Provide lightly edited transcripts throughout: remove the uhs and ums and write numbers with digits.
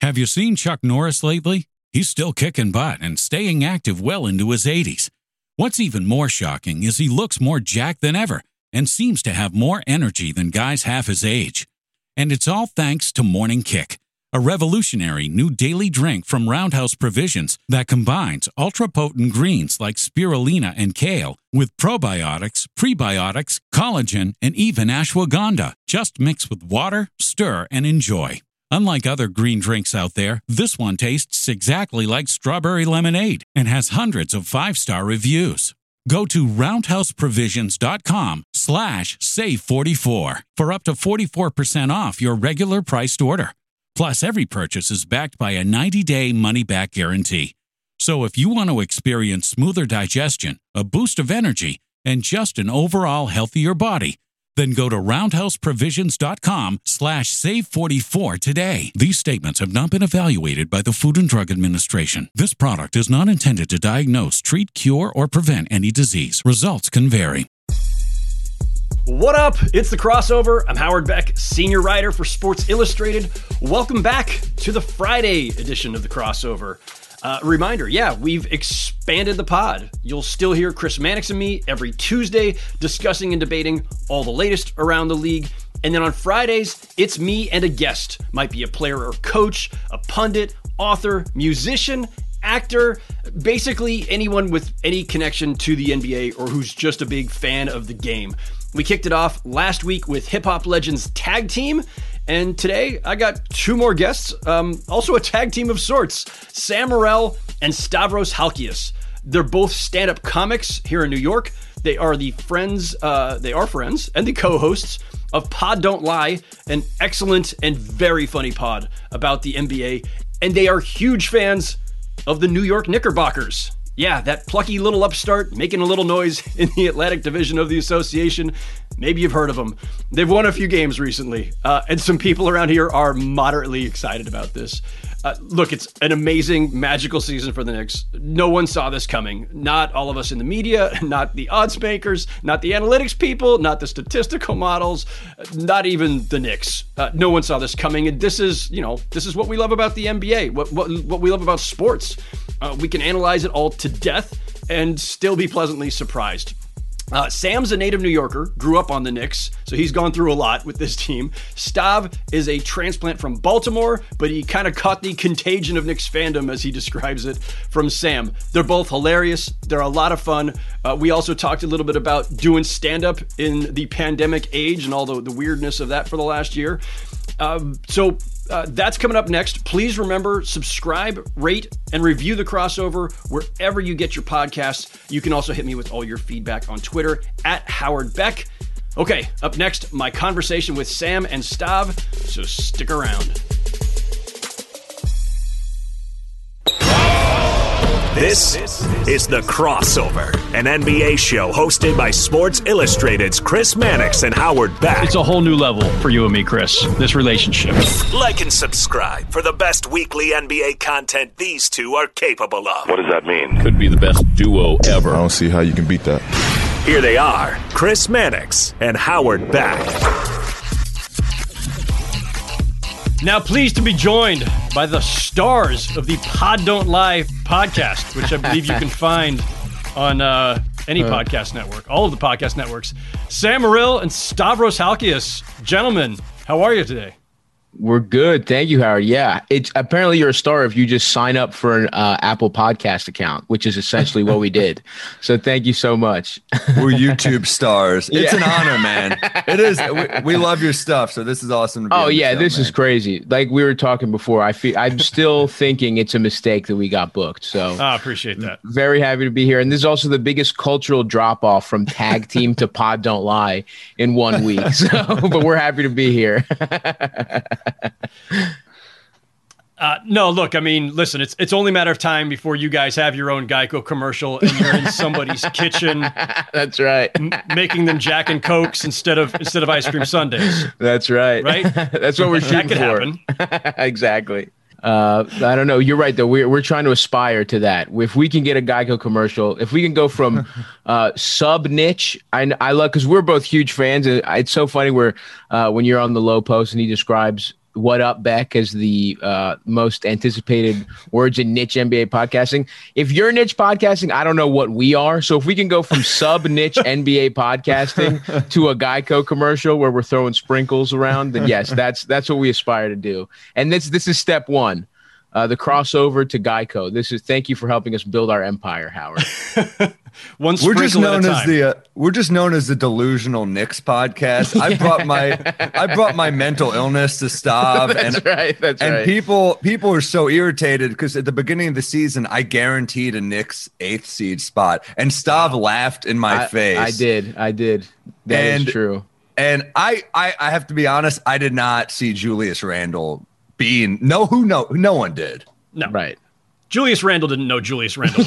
Have you seen Chuck Norris lately? He's still kicking butt and staying active well into his 80s. What's even more shocking is he looks more jacked than ever and seems to have more energy than guys half his age. And it's all thanks to Morning Kick, a revolutionary new daily drink from Roundhouse Provisions that combines ultra-potent greens like spirulina and kale with probiotics, prebiotics, collagen, and even ashwagandha. Just mix with water, stir, and enjoy. Unlike other green drinks out there, this one tastes exactly like strawberry lemonade and has hundreds of 5-star reviews. Go to roundhouseprovisions.com/save44 for up to 44% off your regular priced order. Plus, every purchase is backed by a 90-day money-back guarantee. So if you want to experience smoother digestion, a boost of energy, and just an overall healthier body, then go to roundhouseprovisions.com/save44 today. These statements have not been evaluated by the Food and Drug Administration. This product is not intended to diagnose, treat, cure, or prevent any disease. Results can vary. What up? It's The Crossover. I'm Howard Beck, senior writer for Sports Illustrated. Welcome back to the Friday edition of The Crossover. Reminder, we've expanded the pod. You'll still hear Chris Mannix and me every Tuesday discussing and debating all the latest around the league. And then on Fridays, it's me and a guest. Might be a player or coach, a pundit, author, musician, actor, basically anyone with any connection to the NBA or who's just a big fan of the game. We kicked it off last week with Hip Hop Legends Tag Team. And today, I got two more guests, also a tag team of sorts, Sam Morril and Stavros Halkias. They're both stand-up comics here in New York. They are friends and the co-hosts of Pod Don't Lie, an excellent and very funny pod about the NBA. And they are huge fans of the New York Knickerbockers. Yeah, that plucky little upstart making a little noise in the Atlantic Division of the association. Maybe you've heard of them. They've won a few games recently, and some people around here are moderately excited about this. Look, it's an amazing, magical season for the Knicks. No one saw this coming. Not all of us in the media, not the odds makers, not the analytics people, not the statistical models, not even the Knicks. No one saw this coming, and this is what we love about the NBA, what we love about sports. We can analyze it all to death and still be pleasantly surprised. Sam's a native New Yorker, grew up on the Knicks, so he's gone through a lot with this team. Stav is a transplant from Baltimore, but he kind of caught the contagion of Knicks fandom, as he describes it, from Sam. They're both hilarious. They're a lot of fun. We also talked a little bit about doing stand-up in the pandemic age and all the weirdness of that for the last year. That's coming up next. Please remember, subscribe, rate, and review The Crossover wherever you get your podcasts. You can also hit me with all your feedback on Twitter at Howard Beck. Okay, up next, my conversation with Sam and Stav, so stick around. This is The Crossover, an NBA show hosted by Sports Illustrated's Chris Mannix and Howard Beck. It's a whole new level for you and me, Chris, this relationship. Like and subscribe for the best weekly NBA content these two are capable of. What does that mean? Could be the best duo ever. I don't see how you can beat that. Here they are, Chris Mannix and Howard Beck. Now pleased to be joined by the stars of the Pod Don't Lie podcast, which I believe you can find on any podcast network, all of the podcast networks. Sam Morril and Stavros Halkias. Gentlemen, how are you today? We're good. Thank you, Howard. Yeah, it's apparently you're a star if you just sign up for an Apple Podcast account, which is essentially what we did. So thank you so much. We're YouTube stars. It's an honor, man. It is. We love your stuff. So this is awesome to be on the show, this is crazy. Like we were talking before, I'm still thinking it's a mistake that we got booked. So I appreciate that. Very happy to be here. And this is also the biggest cultural drop off from tag team to Pod Don't Lie in 1 week. So, but we're happy to be here. No, look, I mean, listen, it's only a matter of time before you guys have your own Geico commercial and you're in somebody's kitchen. That's right. Making them Jack and Cokes instead of ice cream sundaes. That's right. Right? That's what we're shooting for. That could happen. Exactly. I don't know. You're right, though. We're trying to aspire to that. If we can get a Geico commercial, if we can go from sub niche, I love, because we're both huge fans. It's so funny where when you're on the Low Post and he describes what up, Beck, as the most anticipated words in niche NBA podcasting. If you're niche podcasting, I don't know what we are. So if we can go from sub-niche NBA podcasting to a Geico commercial where we're throwing sprinkles around, then yes, that's what we aspire to do. And this is step one. The crossover to Geico. Thank you for helping us build our empire, Howard. We're just known as the delusional Knicks podcast. I brought my mental illness to Stav. That's right. People are so irritated because at the beginning of the season, I guaranteed a Knicks 8th seed spot, and Stav laughed in my face. I did. That is true. And I have to be honest, I did not see Julius Randle no one did. No. Right. Julius Randle didn't know Julius Randle.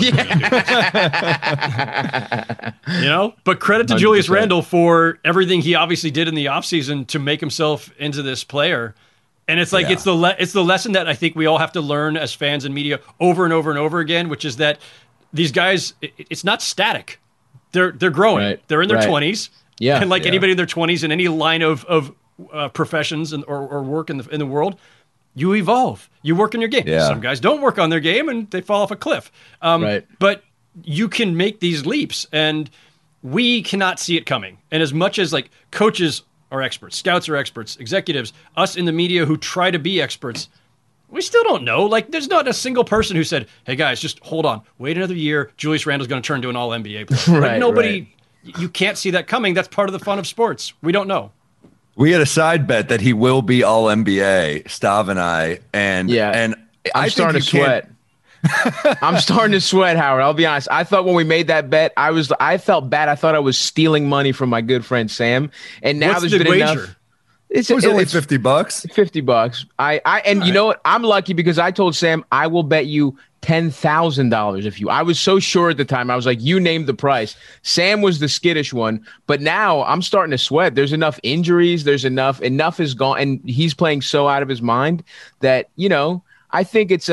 But credit to 100%. Julius Randle for everything he obviously did in the offseason to make himself into this player. And it's like it's the lesson that I think we all have to learn as fans and media over and over and over again, which is that these guys, it's not static. They're growing. Right. They're in their 20s. Yeah. And like anybody in their 20s in any line of professions or work in the world, you evolve. You work on your game. Yeah. Some guys don't work on their game and they fall off a cliff. But you can make these leaps, and we cannot see it coming. And as much as like coaches are experts, scouts are experts, executives, us in the media who try to be experts, we still don't know. Like, there's not a single person who said, "Hey guys, just hold on, wait another year. Julius Randle's going to turn into an All NBA player." Nobody. You can't see that coming. That's part of the fun of sports. We don't know. We had a side bet that he will be All NBA, Stav and I, and I'm starting to sweat. I'm starting to sweat, Howard. I'll be honest. I thought when we made that bet, I felt bad. I thought I was stealing money from my good friend Sam, and now there's been enough. It was only $50. $50. You know what? I'm lucky because I told Sam I will bet you $10,000 if you. I was so sure at the time. I was like, you named the price. Sam was the skittish one, but now I'm starting to sweat. There's enough injuries. There's enough is gone, and he's playing so out of his mind that I think it's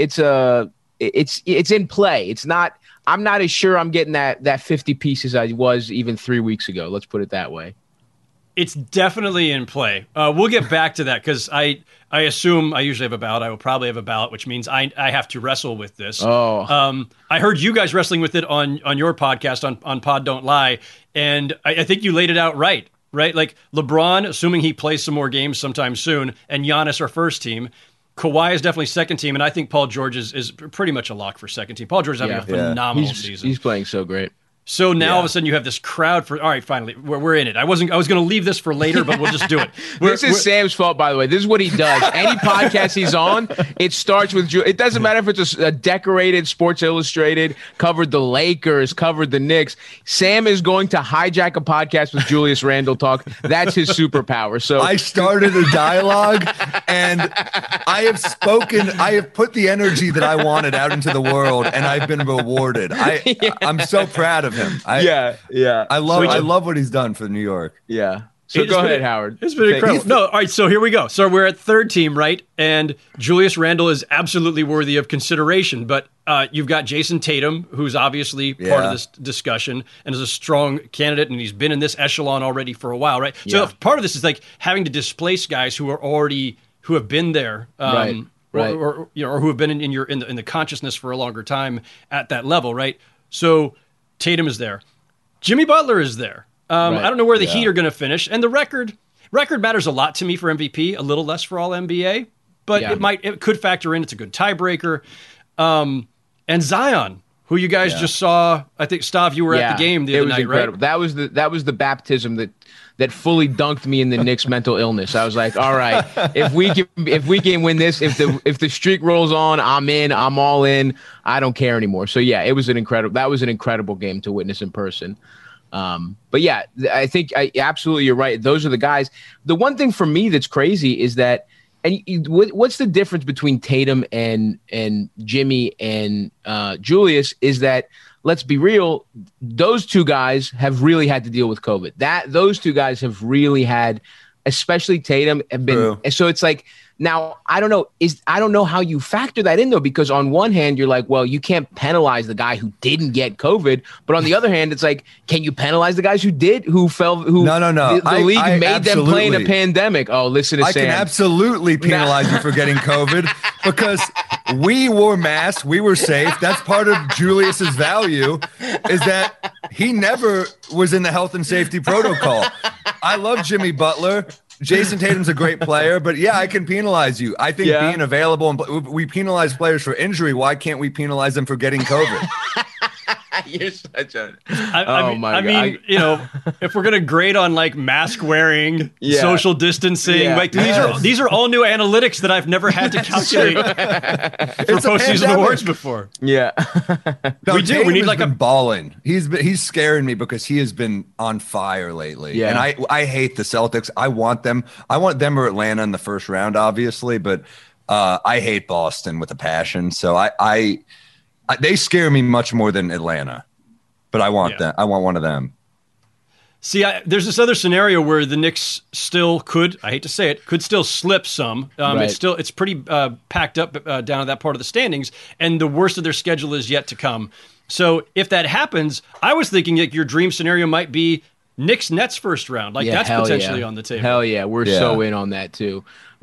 in play. It's not. I'm not as sure I'm getting that 50 pieces I was even 3 weeks ago. Let's put it that way. It's definitely in play. We'll get back to that because I assume I usually have a ballot. I will probably have a ballot, which means I have to wrestle with this. Oh. I heard you guys wrestling with it on your podcast on Pod Don't Lie, and I think you laid it out right? Like LeBron, assuming he plays some more games sometime soon, and Giannis are first team. Kawhi is definitely second team, and I think Paul George is pretty much a lock for second team. Paul George is having a phenomenal season. He's playing so great. So now all of a sudden you have this crowd for, all right, finally, we're in it. I was going to leave this for later, but we'll just do it. This is Sam's fault, by the way. This is what he does. Any podcast he's on, it starts with, it doesn't matter if it's a decorated Sports Illustrated, covered the Lakers, covered the Knicks. Sam is going to hijack a podcast with Julius Randle talk. That's his superpower. So I started a dialogue and I have put the energy that I wanted out into the world, and I've been rewarded. I'm so proud of him. I love what he's done for New York. Yeah. So go ahead, Howard. It's been incredible. No, all right, so here we go. So we're at third team, right? And Julius Randle is absolutely worthy of consideration, but you've got Jason Tatum, who's obviously part of this discussion and is a strong candidate, and he's been in this echelon already for a while, right? So part of this is like having to displace guys who have been there, right. or who have been in the consciousness for a longer time at that level, right? So Tatum is there. Jimmy Butler is there. I don't know where the Heat are going to finish. And the record matters a lot to me for MVP, a little less for all NBA, but it could factor in. It's a good tiebreaker. And Zion, who you guys just saw, I think, Stav, you were at the game the other night, incredible. Right? That was the baptism that fully dunked me in the Knicks' mental illness. I was like, all right, if we can win this, if the streak rolls on, I'm in, I'm all in. I don't care anymore. So yeah, that was an incredible game to witness in person. But yeah, I think absolutely you're right. Those are the guys. The one thing for me that's crazy is that, and what's the difference between Tatum and Jimmy and Julius is that, let's be real, those two guys have really had to deal with COVID. Those two guys have really had, especially Tatum, have been. True. So it's like Now, I don't know how you factor that in, though, because on one hand, you're like, well, you can't penalize the guy who didn't get COVID. But on the other hand, it's like, can you penalize the guys who fell? No. The league made them play in a pandemic. Oh, listen to Sam. I can absolutely penalize you for getting COVID because we wore masks. We were safe. That's part of Julius's value is that he never was in the health and safety protocol. I love Jimmy Butler. Jason Tatum's a great player, but yeah, I can penalize you. I think being available, and we penalize players for injury. Why can't we penalize them for getting COVID? You're such a. I mean, you know, if we're gonna grade on like mask wearing, social distancing, like these are all new analytics that I've never had to calculate for postseason awards before. Yeah, no, we do. We need like a balling. He's scaring me because he has been on fire lately. Yeah, and I hate the Celtics. I want them or Atlanta in the first round, obviously, but I hate Boston with a passion. So they scare me much more than Atlanta, but I want them. I want one of them. See, there's this other scenario where the Knicks still could, I hate to say it, could still slip some. Right. It's pretty packed up down at that part of the standings, and the worst of their schedule is yet to come. So if that happens, I was thinking that your dream scenario might be Knicks Nets first round. Like that's potentially on the table. Hell yeah, we're so in on that too.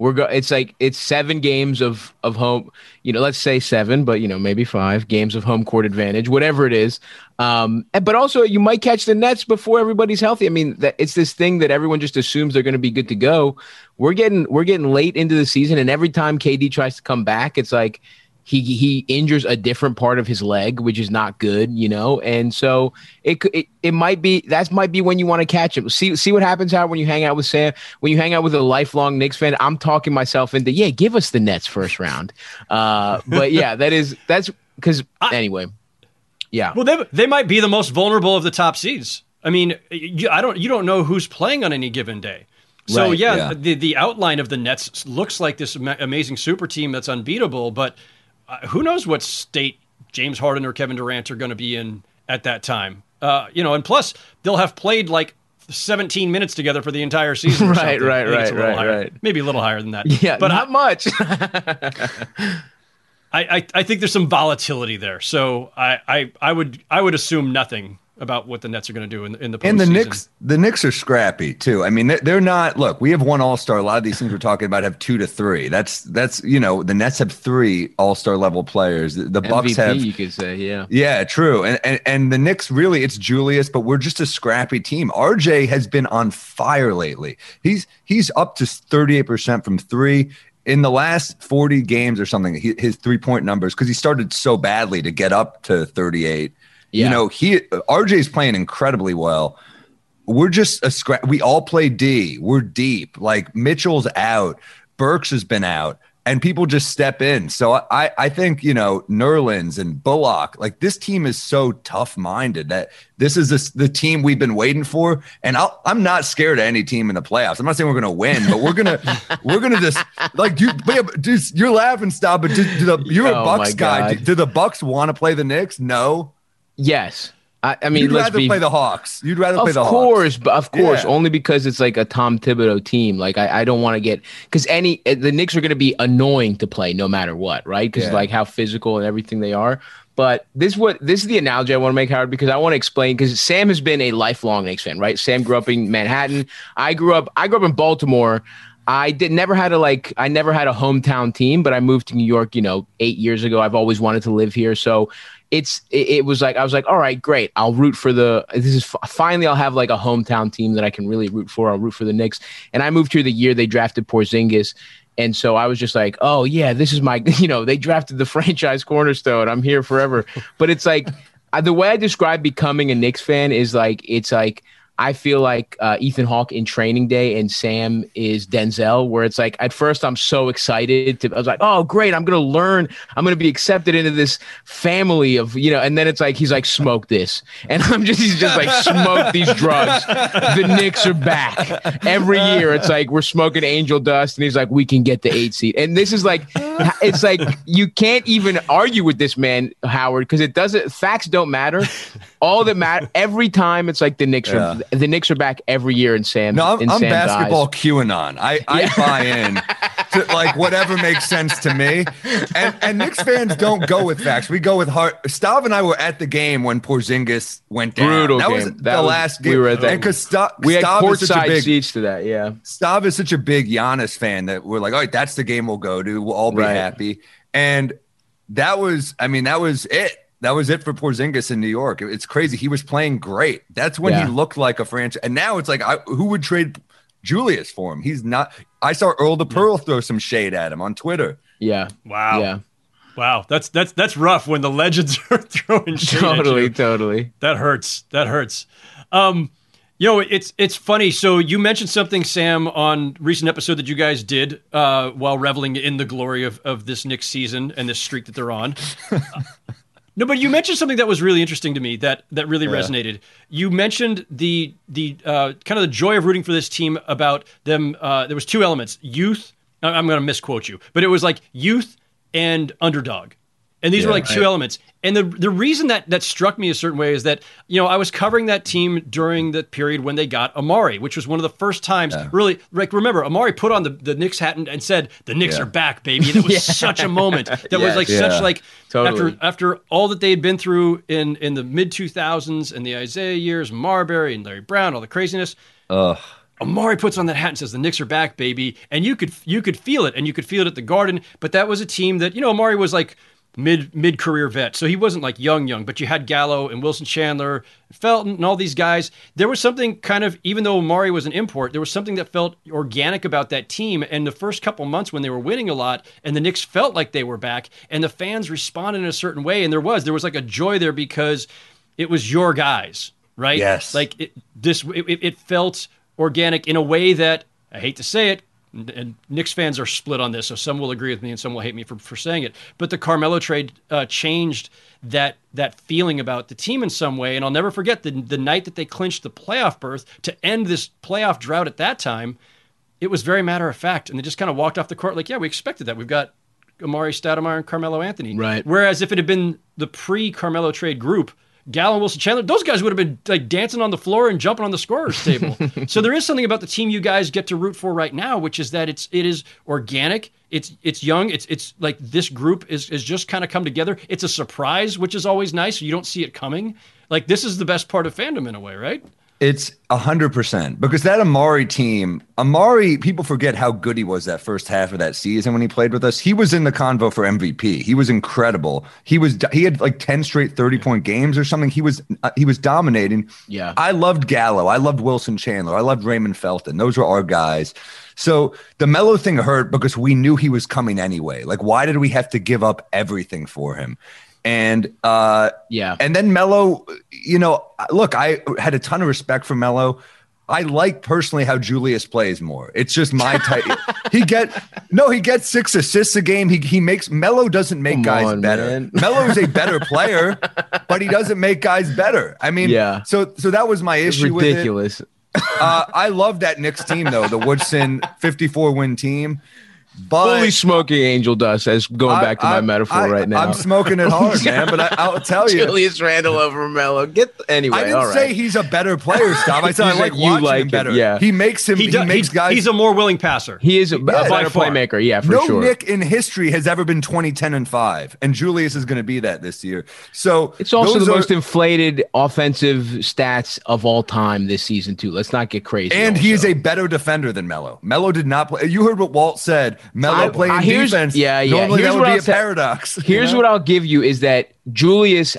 It's 7 games of home, let's say 7, but maybe 5 games of home court advantage, whatever it is. But also you might catch the Nets before everybody's healthy. I mean, it's this thing that everyone just assumes they're going to be good to go. We're getting late into the season, and every time KD tries to come back, it's like he injures a different part of his leg, which is not good, and so it might be when you want to catch him. See what happens, Howard, when you hang out with Sam, when you hang out with a lifelong Knicks fan. I'm talking myself into give us the Nets first round. But yeah, that's because anyway, yeah. Well, they might be the most vulnerable of the top seeds. I mean, you don't know who's playing on any given day. So right, the outline of the Nets looks like this amazing super team that's unbeatable, but who knows what state James Harden or Kevin Durant are going to be in at that time. And plus they'll have played like 17 minutes together for the entire season. Right. Maybe a little higher than that. Yeah, but not much. I think there's some volatility there. So I would assume nothing about what the Nets are going to do in the postseason. And the Knicks are scrappy too. I mean, they're not. Look, we have 1 All-Star. A lot of these things we're talking about have 2 to 3. That's the Nets have 3 All-Star level players. The Bucks MVP, have, you could say, yeah, true. And the Knicks really, it's Julius, but we're just a scrappy team. RJ has been on fire lately. He's up to 38% from 3. In the last 40 games or something, his 3-point numbers, because he started so badly to get up to 38. Yeah. RJ's playing incredibly well. We're just a scrap. We all play D. We're deep. Like Mitchell's out. Burks has been out. And people just step in. So I think, Nerlens and Bullock, like this team is so tough-minded that this is the team we've been waiting for. And I'm not scared of any team in the playoffs. I'm not saying we're going to win, but we're gonna just like you're laughing, stop. But you're a Bucks guy. Do the Bucks want to play the Knicks? No. Yes. I mean, you'd rather play the Hawks. You'd rather play the Hawks. Of course, only because it's like a Tom Thibodeau team. Like I don't want to get because the Knicks are going to be annoying to play no matter what, right? Because like how physical and everything they are. But this is the analogy I want to make, Howard, because I want to explain because Sam has been a lifelong Knicks fan, right? Sam grew up in Manhattan. I grew up in Baltimore. I never had a hometown team, but I moved to New York, 8 years ago. I've always wanted to live here, so. It was like I was like, all right, great. I'll root for finally I'll have like a hometown team that I can really root for. I'll root for the Knicks. And I moved here the year they drafted Porzingis, and so I was just like, oh yeah, this is my they drafted the franchise cornerstone. I'm here forever. But it's like the way I describe becoming a Knicks fan is like it's like. I feel like Ethan Hawke in Training Day and Sam is Denzel, where it's like at first I'm so excited. I was like, oh, great. I'm going to learn. I'm going to be accepted into this family of, and then it's like he's like, smoke this. And he's just like, smoke these drugs. The Knicks are back. Every year it's like we're smoking angel dust. And he's like, we can get the 8 seed. And this is like, it's like you can't even argue with this man, Howard, because facts don't matter. All that matter every time it's like the Knicks are the Knicks are back every year in Sam. No, I'm Sam's basketball eyes. QAnon. I buy in to like whatever makes sense to me. And Knicks fans don't go with facts. We go with heart. Stav and I were at the game when Porzingis went down. Brutal that game. was the last game. We were at that. And because we had Stav is such a courtside big seats to that. Yeah. Stav is such a big Giannis fan that we're like, all right, that's the game we'll go to. We'll all be happy. And that was it. That was it for Porzingis in New York. It's crazy. He was playing great. That's when he looked like a franchise. And now it's like, who would trade Julius for him? He's not. I saw Earl the Pearl throw some shade at him on Twitter. Yeah. Wow. Yeah. Wow. That's rough when the legends are throwing shade at you. Totally. That hurts. It's funny. So you mentioned something, Sam, on recent episode that you guys did while reveling in the glory of this Knicks season and this streak that they're on. No, but you mentioned something that was really interesting to me that really resonated. You mentioned the kind of the joy of rooting for this team about them. There was two elements: youth. I'm going to misquote you, but it was like youth and underdog. And these were like two elements. And the reason that struck me a certain way is that, I was covering that team during the period when they got Amari, which was one of the first times really, like, remember, Amari put on the Knicks hat and said, the Knicks are back, baby. And it was such a moment. That was like such like, totally. after all that they had been through in the mid 2000s and the Isaiah years, Marbury and Larry Brown, all the craziness. Amari puts on that hat and says, the Knicks are back, baby. And you could feel it, and you could feel it at the Garden. But that was a team that, Amari was like, mid-career vet. So he wasn't like young, but you had Gallo and Wilson Chandler, Felton, and all these guys. There was something kind of, even though Amari was an import, there was something that felt organic about that team. And the first couple months when they were winning a lot and the Knicks felt like they were back and the fans responded in a certain way. And there was like a joy there because it was your guys, right? Yes. Like it felt organic in a way that, I hate to say it, and Knicks fans are split on this, so some will agree with me and some will hate me for saying it. But the Carmelo trade changed that feeling about the team in some way. And I'll never forget the night that they clinched the playoff berth to end this playoff drought at that time. It was very matter of fact. And they just kind of walked off the court like, yeah, we expected that. We've got Amari Stoudemire and Carmelo Anthony. Right. Whereas if it had been the pre-Carmelo trade group, Gallo and Wilson Chandler, those guys would have been like dancing on the floor and jumping on the scorer's table. So there is something about the team you guys get to root for right now, which is that it is organic, it's young, it's like this group is just kind of come together. It's a surprise, which is always nice. You don't see it coming. Like this is the best part of fandom in a way, right? It's 100% because that Amari team, people forget how good he was that first half of that season when he played with us. He was in the convo for MVP. He was incredible. He had like 10 straight 30-point games or something. He was dominating. Yeah. I loved Gallo. I loved Wilson Chandler. I loved Raymond Felton. Those were our guys. So the Melo thing hurt because we knew he was coming anyway. Like, why did we have to give up everything for him? And and then Melo, look, I had a ton of respect for Melo. I like personally how Julius plays more. It's just my type. He gets 6 assists a game. Melo doesn't make guys better. Melo is a better player, but he doesn't make guys better. I mean, so that was my issue with it. Ridiculous. I love that Knicks team though, the Woodson 54-win team. But fully smoking angel dust, as going back to my metaphor right now. I'm smoking it hard, man. But I'll tell you, Julius Randle over Melo. Anyway. I didn't say he's a better player, Stav. I said I like watching him better. Yeah. He makes guys. He's a more willing passer. He is a better playmaker. Yeah, for sure. No Knick in history has ever been 20-10-5, and Julius is going to be that this year. So it's also the most inflated offensive stats of all time this season too. Let's not get crazy. And he is a better defender than Melo. Melo did not play. You heard what Walt said. Melo playing defense. Yeah. Normally that would be a paradox. Here's what I'll give you is that Julius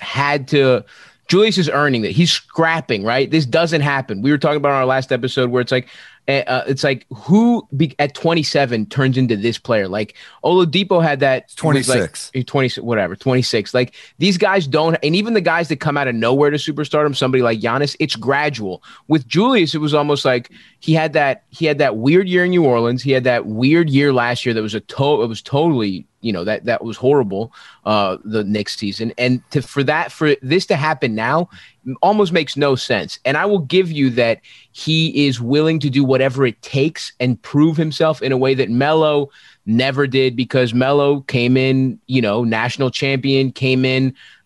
is earning it. He's scrapping, right? This doesn't happen. We were talking about on our last episode where it's like who at 27 turns into this player? Like Oladipo had that 26, 26. Like these guys don't, and even the guys that come out of nowhere to superstardom, somebody like Giannis, it's gradual. With Julius, it was almost like he had that weird year in New Orleans. He had that weird year last year that was it was totally, that was horrible, the Knicks season. And for this to happen now almost makes no sense. And I will give you that he is willing to do whatever it takes and prove himself in a way that Melo never did, because Melo came in, national champion, came in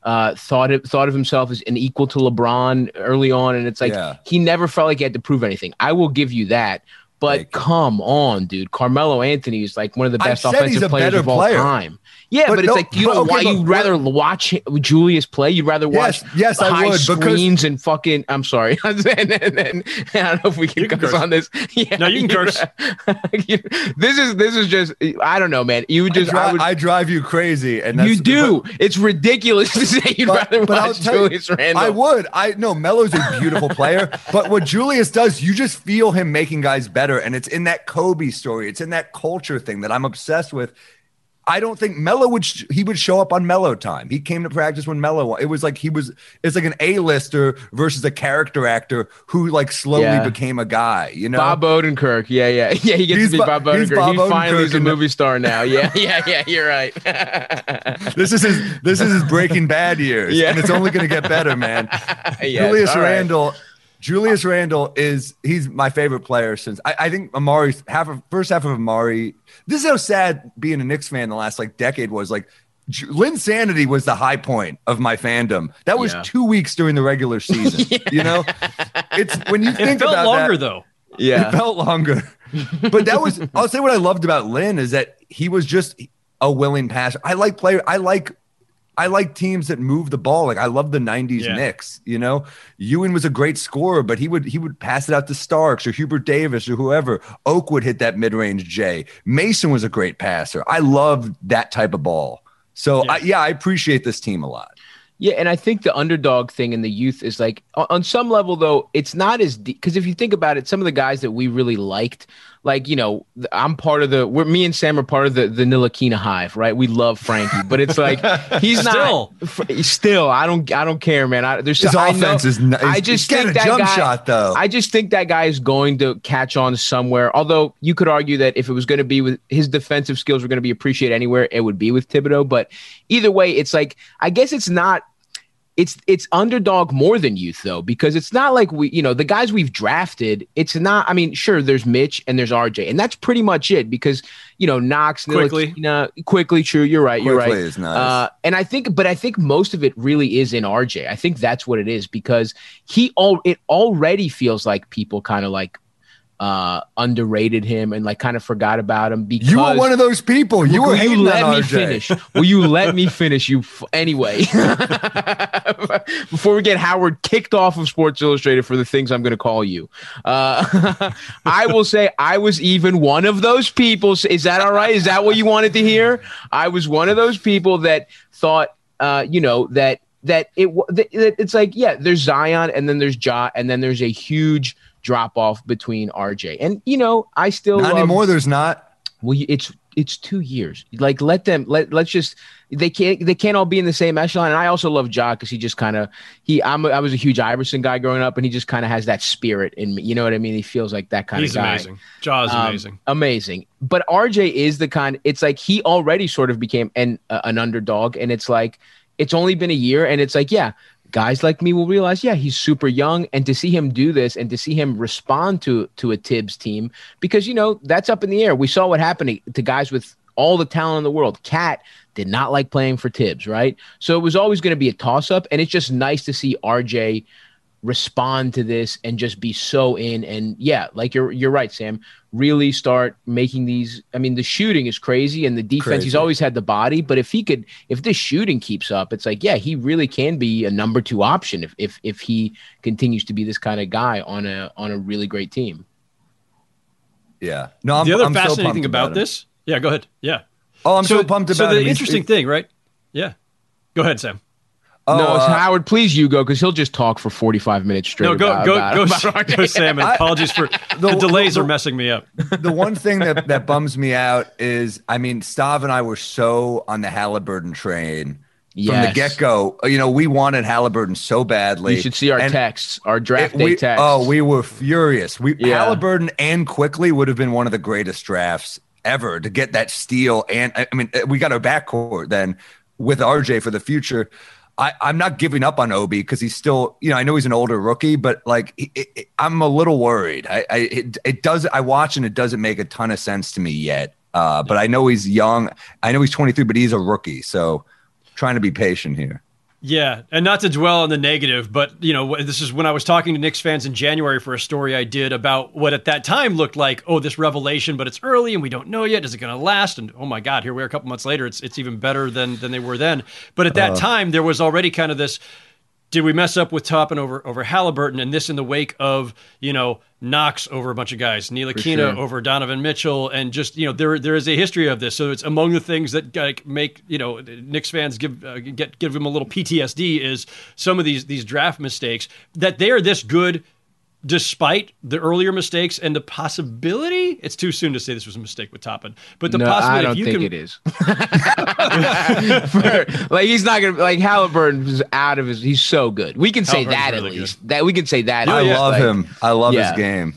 thought of himself as an equal to LeBron early on, and it's like he never felt like he had to prove anything. I will give you that. But come on, dude. Carmelo Anthony is like one of the best offensive players of all time. Yeah, but it's like you'd rather watch Julius play. You'd rather watch high screens and fucking. I'm sorry. and I don't know if we can curse on this. Yeah, no, you can curse. This is just. I don't know, man. I drive you crazy, and you do. It's ridiculous to say you'd rather watch Julius Randle. I would. Melo's a beautiful player, but what Julius does, you just feel him making guys better, and it's in that Kobe story. It's in that culture thing that I'm obsessed with. I don't think Melo would show up on Melo time. He came to practice when Melo. It's like an A-lister versus a character actor who like slowly became a guy. You know, Bob Odenkirk. Yeah. He gets to be Bob Odenkirk. He finally is a movie star now. Yeah. You're right. This is his Breaking Bad years, and it's only going to get better, man. Julius Randle. Julius Randle he's my favorite player since I think Amari's first half of Amari. This is how sad being a Knicks fan the last like decade was. Like Linsanity was the high point of my fandom. That was 2 weeks during the regular season. You know, it's when you think about that. It felt longer though. Yeah, it felt longer. But I'll say what I loved about Lin is that he was just a willing passer. I like teams that move the ball. Like I love the 90s Knicks, you know. Ewing was a great scorer, but he would pass it out to Starks or Hubert Davis or whoever. Oak would hit that mid-range J. Mason was a great passer. I love that type of ball. So I appreciate this team a lot. Yeah, and I think the underdog thing in the youth is like on some level though, it's not as deep because if you think about it, some of the guys that we really liked, like, you know, I'm part of me and Sam are part of the Ntilikina hive, right? We love Frankie, but it's like he's still. I don't care, man. His offense is. I just think that jump shot though. I just think that guy is going to catch on somewhere. Although you could argue that if it was going to be with his defensive skills were going to be appreciated anywhere, it would be with Thibodeau. But either way, it's like I guess it's not. It's underdog more than youth though, because it's not like the guys we've drafted. It's not. I mean, sure, there's Mitch and there's RJ, and that's pretty much it. Because Knox, quickly, true. You're right. You're right. Is nice. And I think most of it really is in RJ. I think that's what it is because it already feels like people kind of like underrated him and like kind of forgot about him because you were one of those people. You were hating on RJ. Finish? Will you let me finish? Anyway, before we get Howard kicked off of Sports Illustrated for the things I'm going to call you, I will say I was even one of those people. Is that all right? Is that what you wanted to hear? I was one of those people that thought, that it's like, there's Zion and then there's Ja and then there's a huge drop off between RJ and I still not anymore. There's not. Well, it's 2 years. Like let's just they can't all be in the same echelon. And I also love Ja because he just kind of I was a huge Iverson guy growing up, and he just kind of has that spirit in me. You know what I mean? He feels like that kind of guy. He's amazing. Ja is amazing. But RJ is the kind. It's like he already sort of became an underdog, and it's like it's only been a year, and it's like guys like me will realize, he's super young, and to see him do this and to see him respond to a Tibbs team, because, that's up in the air. We saw what happened to guys with all the talent in the world. Cat did not like playing for Tibbs, right? So it was always going to be a toss-up, and it's just nice to see RJ respond to this and just be so in. And like you're right, Sam, really start making these. I mean, the shooting is crazy and the defense, he's always had the body, but if this shooting keeps up, it's like, he really can be a number 2 option if he continues to be this kind of guy on a really great team. Yeah. No, the other fascinating thing about this. Yeah, go ahead. Yeah. Oh, I'm so pumped about it. So the interesting thing, right? Yeah. Go ahead, Sam. No, Howard, please you go because he'll just talk for 45 minutes straight. No, go, Sam. And apologies for the delays are messing me up. The one thing that bums me out is, I mean, Stav and I were so on the Halliburton train from the get-go. We wanted Halliburton so badly. You should see our texts, our draft day texts. Oh, we were furious. Halliburton and Quickly would have been one of the greatest drafts ever to get that steal. And I mean, we got our backcourt then with RJ for the future. I'm not giving up on Obi because he's still, I know he's an older rookie, but like I'm a little worried. I watch and it doesn't make a ton of sense to me yet. But I know he's young. I know he's 23, but he's a rookie. So trying to be patient here. Yeah, and not to dwell on the negative, but this is when I was talking to Knicks fans in January for a story I did about what at that time looked like, this revelation, but it's early and we don't know yet. Is it going to last? And oh my God, here we are a couple months later. It's even better than they were then. But at that time, there was already kind of this. Did we mess up with Toppin over Halliburton, and this in the wake of Knox over a bunch of guys, Ntilikina over Donovan Mitchell, and just there is a history of this. So it's among the things that make Knicks fans give them a little PTSD is some of these draft mistakes, that they are this good despite the earlier mistakes and the possibility. It's too soon to say this was a mistake with Toppin, but the possibility. I don't think it is. He's not gonna Halliburton was out of his. He's so good. We can say that really at least. Good. That we can say that. I love him. I love his game.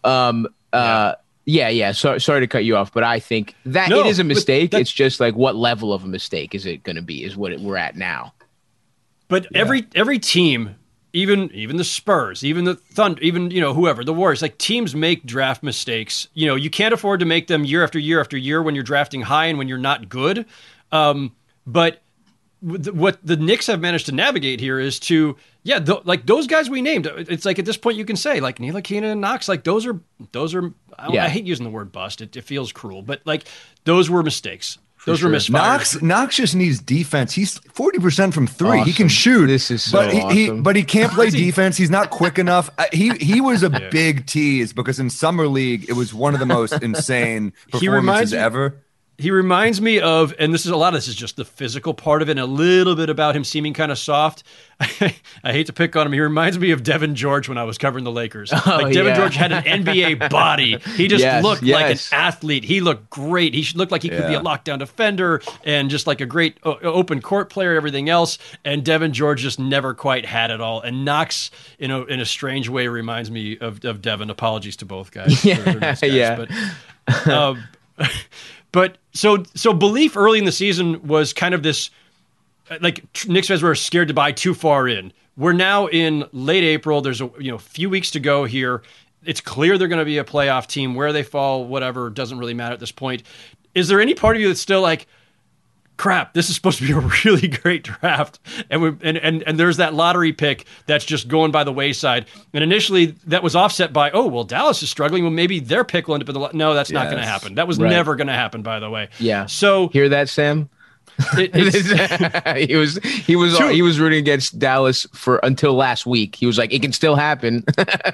Yeah. Sorry to cut you off, but I think that it is a mistake. It's just what level of a mistake is it going to be? Is what we're at now. But every team. Even the Spurs, even the Thunder, even whoever, the Warriors, teams make draft mistakes. You can't afford to make them year after year after year when you're drafting high and when you're not good. But what the Knicks have managed to navigate here is to those guys we named. It's at this point you can say Ntilikina and Knox, those are. I hate using the word bust. It feels cruel, but those were mistakes. Those were misfires. Knox just needs defense. He's 40% from three. Awesome. He can shoot. This is so awesome. But he can't play defense. He's not quick enough. He was a big tease because in summer league it was one of the most insane performances ever. He reminds me of, and a lot of this is just the physical part of it, and a little bit about him seeming kind of soft. I hate to pick on him. He reminds me of Devin George when I was covering the Lakers. Devin George had an NBA body. He just looked like an athlete. He looked great. He looked like he could be a lockdown defender and just a great open court player and everything else. And Devin George just never quite had it all. And Knox, in a strange way, reminds me of Devin. Apologies to both guys. They're nice guys, But so belief early in the season was kind of this, Knicks fans were scared to buy too far in. We're now in late April. There's a few weeks to go here. It's clear they're going to be a playoff team. Where they fall, whatever, doesn't really matter at this point. Is there any part of you that's still crap, this is supposed to be a really great draft, and there's that lottery pick that's just going by the wayside? And initially that was offset by, Dallas is struggling. Well, maybe their pick will end up in the no, that's not going to happen. That was never going to happen, by the way. Yeah. So hear that, Sam? He was rooting against Dallas until last week. He was like, it can still happen.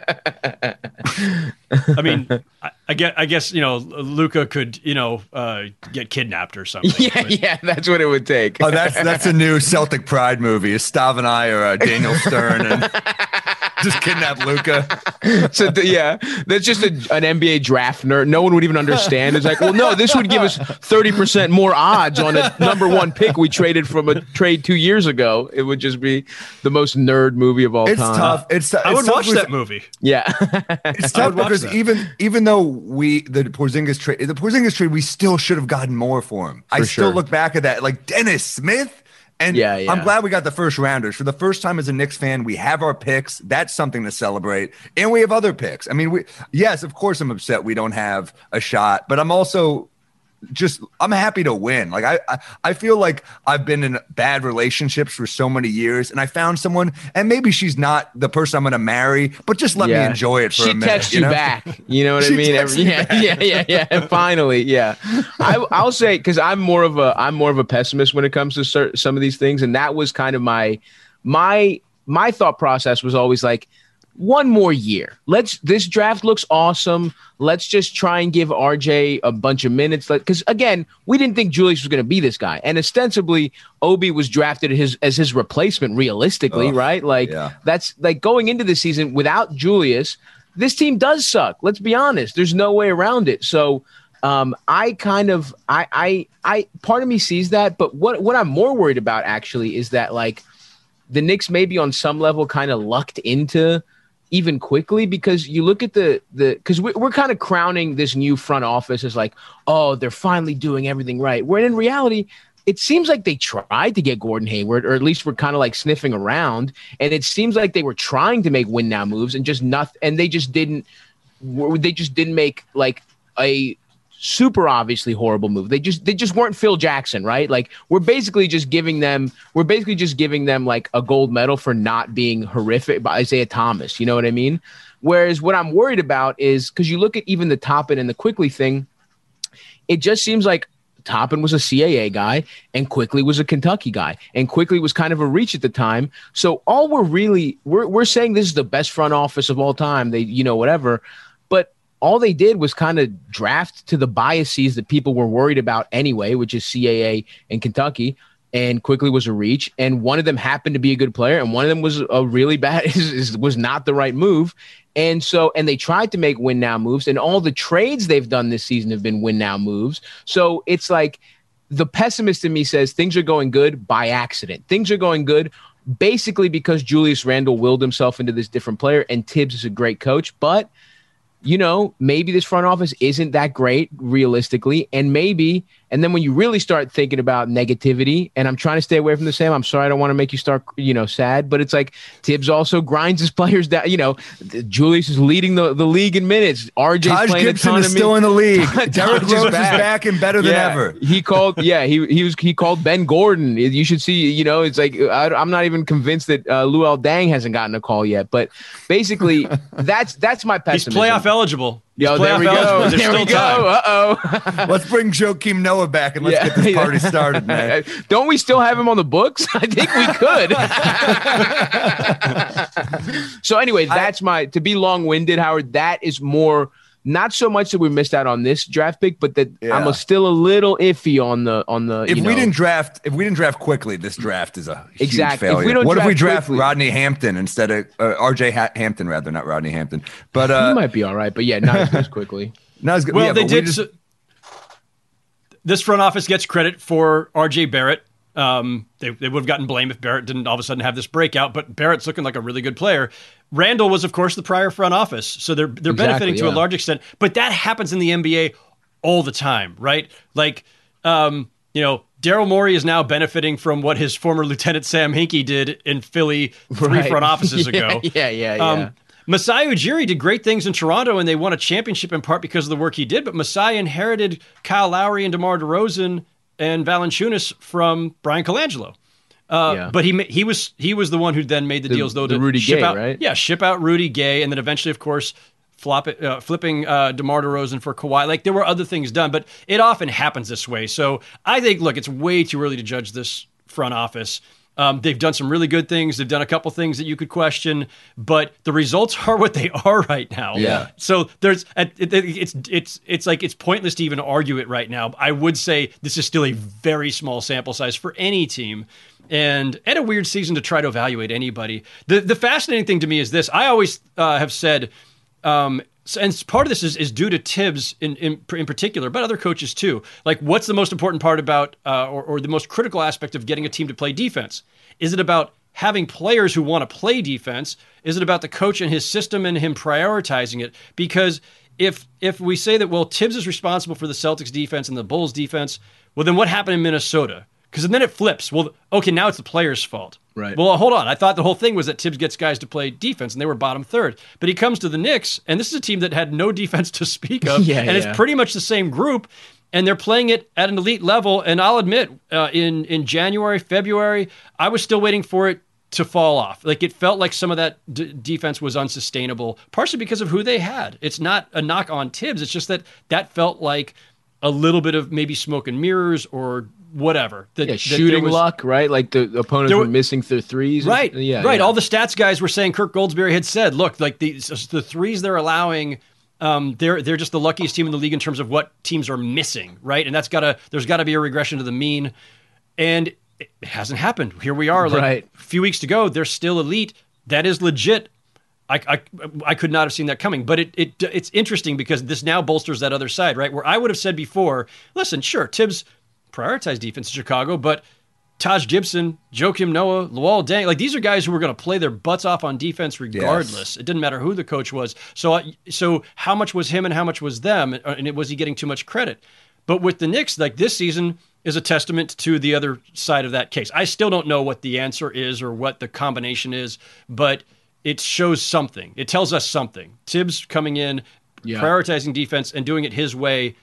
I mean, I guess Luka could get kidnapped or something. Yeah, that's what it would take. Oh, that's a new Celtic Pride movie. Stav and I are Daniel Stern and just kidnap Luka. So that's just an NBA draft nerd. No one would even understand. It's like, well, no, this would give us 30% more odds on a number one pick we traded from a trade 2 years ago. It would just be the most nerd movie of all time. It's tough. I would watch that movie. Yeah, it's tough because even though the Porzingis trade, we still should have gotten more for him. I still look back at that Dennis Smith. And I'm glad we got the first rounders. For the first time as a Knicks fan, we have our picks. That's something to celebrate. And we have other picks. I mean, yes, of course I'm upset we don't have a shot, but I'm also I'm happy to win. I feel like I've been in bad relationships for so many years, and I found someone, and maybe she's not the person I'm going to marry, but just let me enjoy it for a minute. She texts you back. You know what I mean? Yeah. Finally, yeah. I'll say, because I'm more of a pessimist when it comes to some of these things, and that was kind of my thought process was always one more year. This draft looks awesome. Let's just try and give RJ a bunch of minutes. Because again, we didn't think Julius was going to be this guy. And ostensibly, Obi was drafted as his replacement realistically, right? That's going into the season without Julius, this team does suck. Let's be honest. There's no way around it. So I part of me sees that. But what I'm more worried about actually is that the Knicks maybe on some level kind of lucked into even quickly, because you look at because we're kind of crowning this new front office as they're finally doing everything right. Where in reality, it seems like they tried to get Gordon Hayward, or at least we're kind of sniffing around. And it seems like they were trying to make win now moves and just nothing. And they just didn't make a super obviously horrible move. They just weren't Phil Jackson, right? Like we're basically just giving them like a gold medal for not being horrific by Isaiah Thomas. You know what I mean? Whereas what I'm worried about is because you look at even the Toppin and the Quickley thing, it just seems like Toppin was a CAA guy and Quickley was a Kentucky guy, and Quickley was kind of a reach at the time. So all we're saying this is the best front office of all time. They, whatever, but all they did was kind of draft to the biases that people were worried about anyway, which is CAA and Kentucky. And Quickley was a reach, and one of them happened to be a good player, and one of them was a really bad, was not the right move. And they tried to make win now moves, and all the trades they've done this season have been win now moves. So it's like the pessimist in me says things are going good by accident. Things are going good basically because Julius Randle willed himself into this different player, and Tibbs is a great coach, but maybe this front office isn't that great realistically. And then when you really start thinking about negativity, and I'm trying to stay away from the Sam, I'm sorry, I don't want to make you start, sad, but it's like Tibbs also grinds his players down. Julius is leading the league in minutes. RJ's Taj playing Gibson a ton is of still in the league. Derrick Rose is back. back and better than ever. He called, he called Ben Gordon. You should see, it's like, I'm not even convinced that Luol Deng hasn't gotten a call yet, but basically that's my pessimism. He's playoff eligible. Yo, there we go. There we go. Uh-oh. Let's bring Joakim Noah back and let's get this party started, man. Don't we still have him on the books? I think we could. So anyway, that's to be long-winded, Howard, that is more, not so much that we missed out on this draft pick, but that I'm still a little iffy on the. If we didn't draft quickly, this draft is a huge failure. If we draft Rodney Hampton instead of RJ Hampton, rather, not Rodney Hampton? But he might be all right, but not as good as Quickly. Not as good. Well, they did. This front office gets credit for RJ Barrett. They would have gotten blame if Barrett didn't all of a sudden have this breakout, but Barrett's looking like a really good player. Randall was, of course, the prior front office, so they're benefiting to a large extent. But that happens in the NBA all the time, right? Like, Daryl Morey is now benefiting from what his former Lieutenant Sam Hinkie did in Philly three front offices ago. Yeah. Masai Ujiri did great things in Toronto, and they won a championship in part because of the work he did. But Masai inherited Kyle Lowry and DeMar DeRozan and Valanciunas from Brian Colangelo. But he was the one who then made the deals, though, to Rudy ship Gay, out, right? Yeah, ship out Rudy Gay, and then eventually, of course, flipping DeMar DeRozan for Kawhi. Like, there were other things done, but it often happens this way. So I think, look, it's way too early to judge this front office. They've done some really good things. They've done a couple things that you could question, but the results are what they are right now. Yeah. So it's like it's pointless to even argue it right now. I would say this is still a very small sample size for any team, and a weird season to try to evaluate anybody. The fascinating thing to me is this. I always have said, and part of this is due to Tibbs in particular, but other coaches too. Like, what's the most important part about, or the most critical aspect of getting a team to play defense? Is it about having players who want to play defense? Is it about the coach and his system and him prioritizing it? Because if we say that, well, Tibbs is responsible for the Celtics defense and the Bulls defense, well, then what happened in Minnesota? Because then it flips. Well, okay, now it's the players' fault. Right. Well, hold on. I thought the whole thing was that Tibbs gets guys to play defense, and they were bottom third. But he comes to the Knicks, and this is a team that had no defense to speak of, it's pretty much the same group, and they're playing it at an elite level. And I'll admit, in January, February, I was still waiting for it to fall off. Like, it felt like some of that defense was unsustainable, partially because of who they had. It's not a knock on Tibbs. It's just that felt like a little bit of maybe smoke and mirrors or whatever. Shooting luck, right? Like the opponents were missing their threes. Right. Right. All the stats guys were saying, Kirk Goldsberry had said, look, like the threes they're allowing, they're just the luckiest team in the league in terms of what teams are missing, right? And there's gotta be a regression to the mean. And it hasn't happened. Here we are, a few weeks to go. They're still elite. That is legit. I could not have seen that coming, but it's interesting because this now bolsters that other side, right? Where I would have said before, listen, sure, Tibbs prioritized defense in Chicago, but Taj Gibson, Joakim Noah, Luol Deng, like, these are guys who were going to play their butts off on defense regardless. Yes. It didn't matter who the coach was. So how much was him and how much was them? And was he getting too much credit? But with the Knicks, like, this season is a testament to the other side of that case. I still don't know what the answer is or what the combination is, but it shows something. It tells us something. Tibbs coming in, prioritizing defense and doing it his way,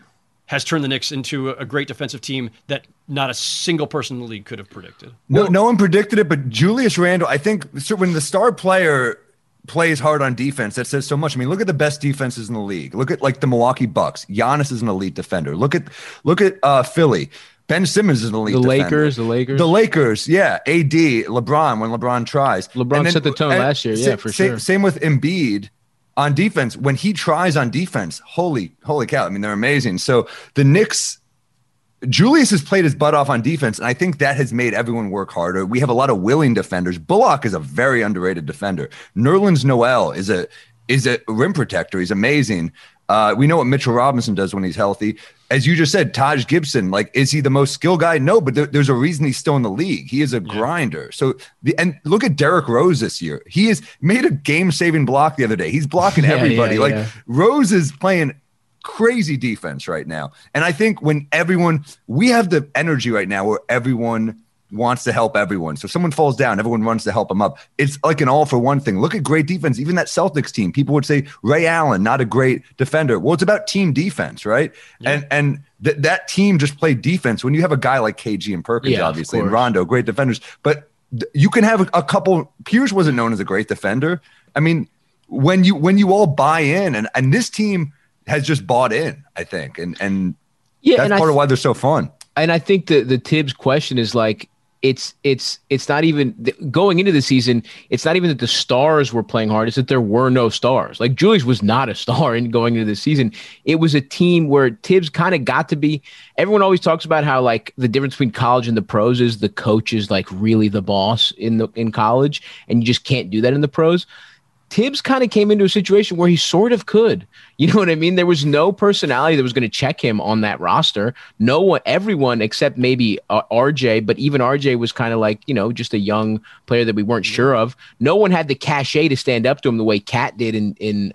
has turned the Knicks into a great defensive team that not a single person in the league could have predicted. No one predicted it, but Julius Randle, I think when the star player plays hard on defense, that says so much. I mean, look at the best defenses in the league. Look at like the Milwaukee Bucks. Giannis is an elite defender. Look at Philly. Ben Simmons is an elite defender. The Lakers, yeah. AD, LeBron, when LeBron tries. LeBron set the tone last year, yeah, for sure. Same with Embiid on defense. When he tries on defense, holy cow. I mean, they're amazing. So the Knicks, Julius has played his butt off on defense, and I think that has made everyone work harder. We have a lot of willing defenders. Bullock is a very underrated defender. Nerlens Noel is a rim protector. He's amazing. We know what Mitchell Robinson does when he's healthy. As you just said, Taj Gibson, like, is he the most skilled guy? No, but there's a reason he's still in the league. He is a grinder. So and look at Derrick Rose this year. He has made a game-saving block the other day. He's blocking everybody. Rose is playing crazy defense right now. And I think we have the energy right now where everyone wants to help everyone. So if someone falls down, everyone runs to help them up. It's like an all for one thing. Look at great defense. Even that Celtics team, people would say Ray Allen, not a great defender. Well, it's about team defense, right? Yeah. And that team just played defense. When you have a guy like KG and Perkins, obviously, and Rondo, great defenders, but you can have a couple. Pierce wasn't known as a great defender. I mean, when you all buy in, and this team has just bought in, I think, and that's part of why they're so fun. And I think the Tibbs question is like, it's not even going into the season. It's not even that the stars were playing hard. It's that there were no stars. Like Julius was not a star in going into the season. It was a team where Tibbs kind of got to be. Everyone always talks about how like the difference between college and the pros is the coach is like really the boss in college, and you just can't do that in the pros. Tibbs kind of came into a situation where he sort of could. You know what I mean? There was no personality that was going to check him on that roster. No one, everyone except maybe RJ, but even RJ was kind of like, just a young player that we weren't sure of. No one had the cachet to stand up to him the way Cat did in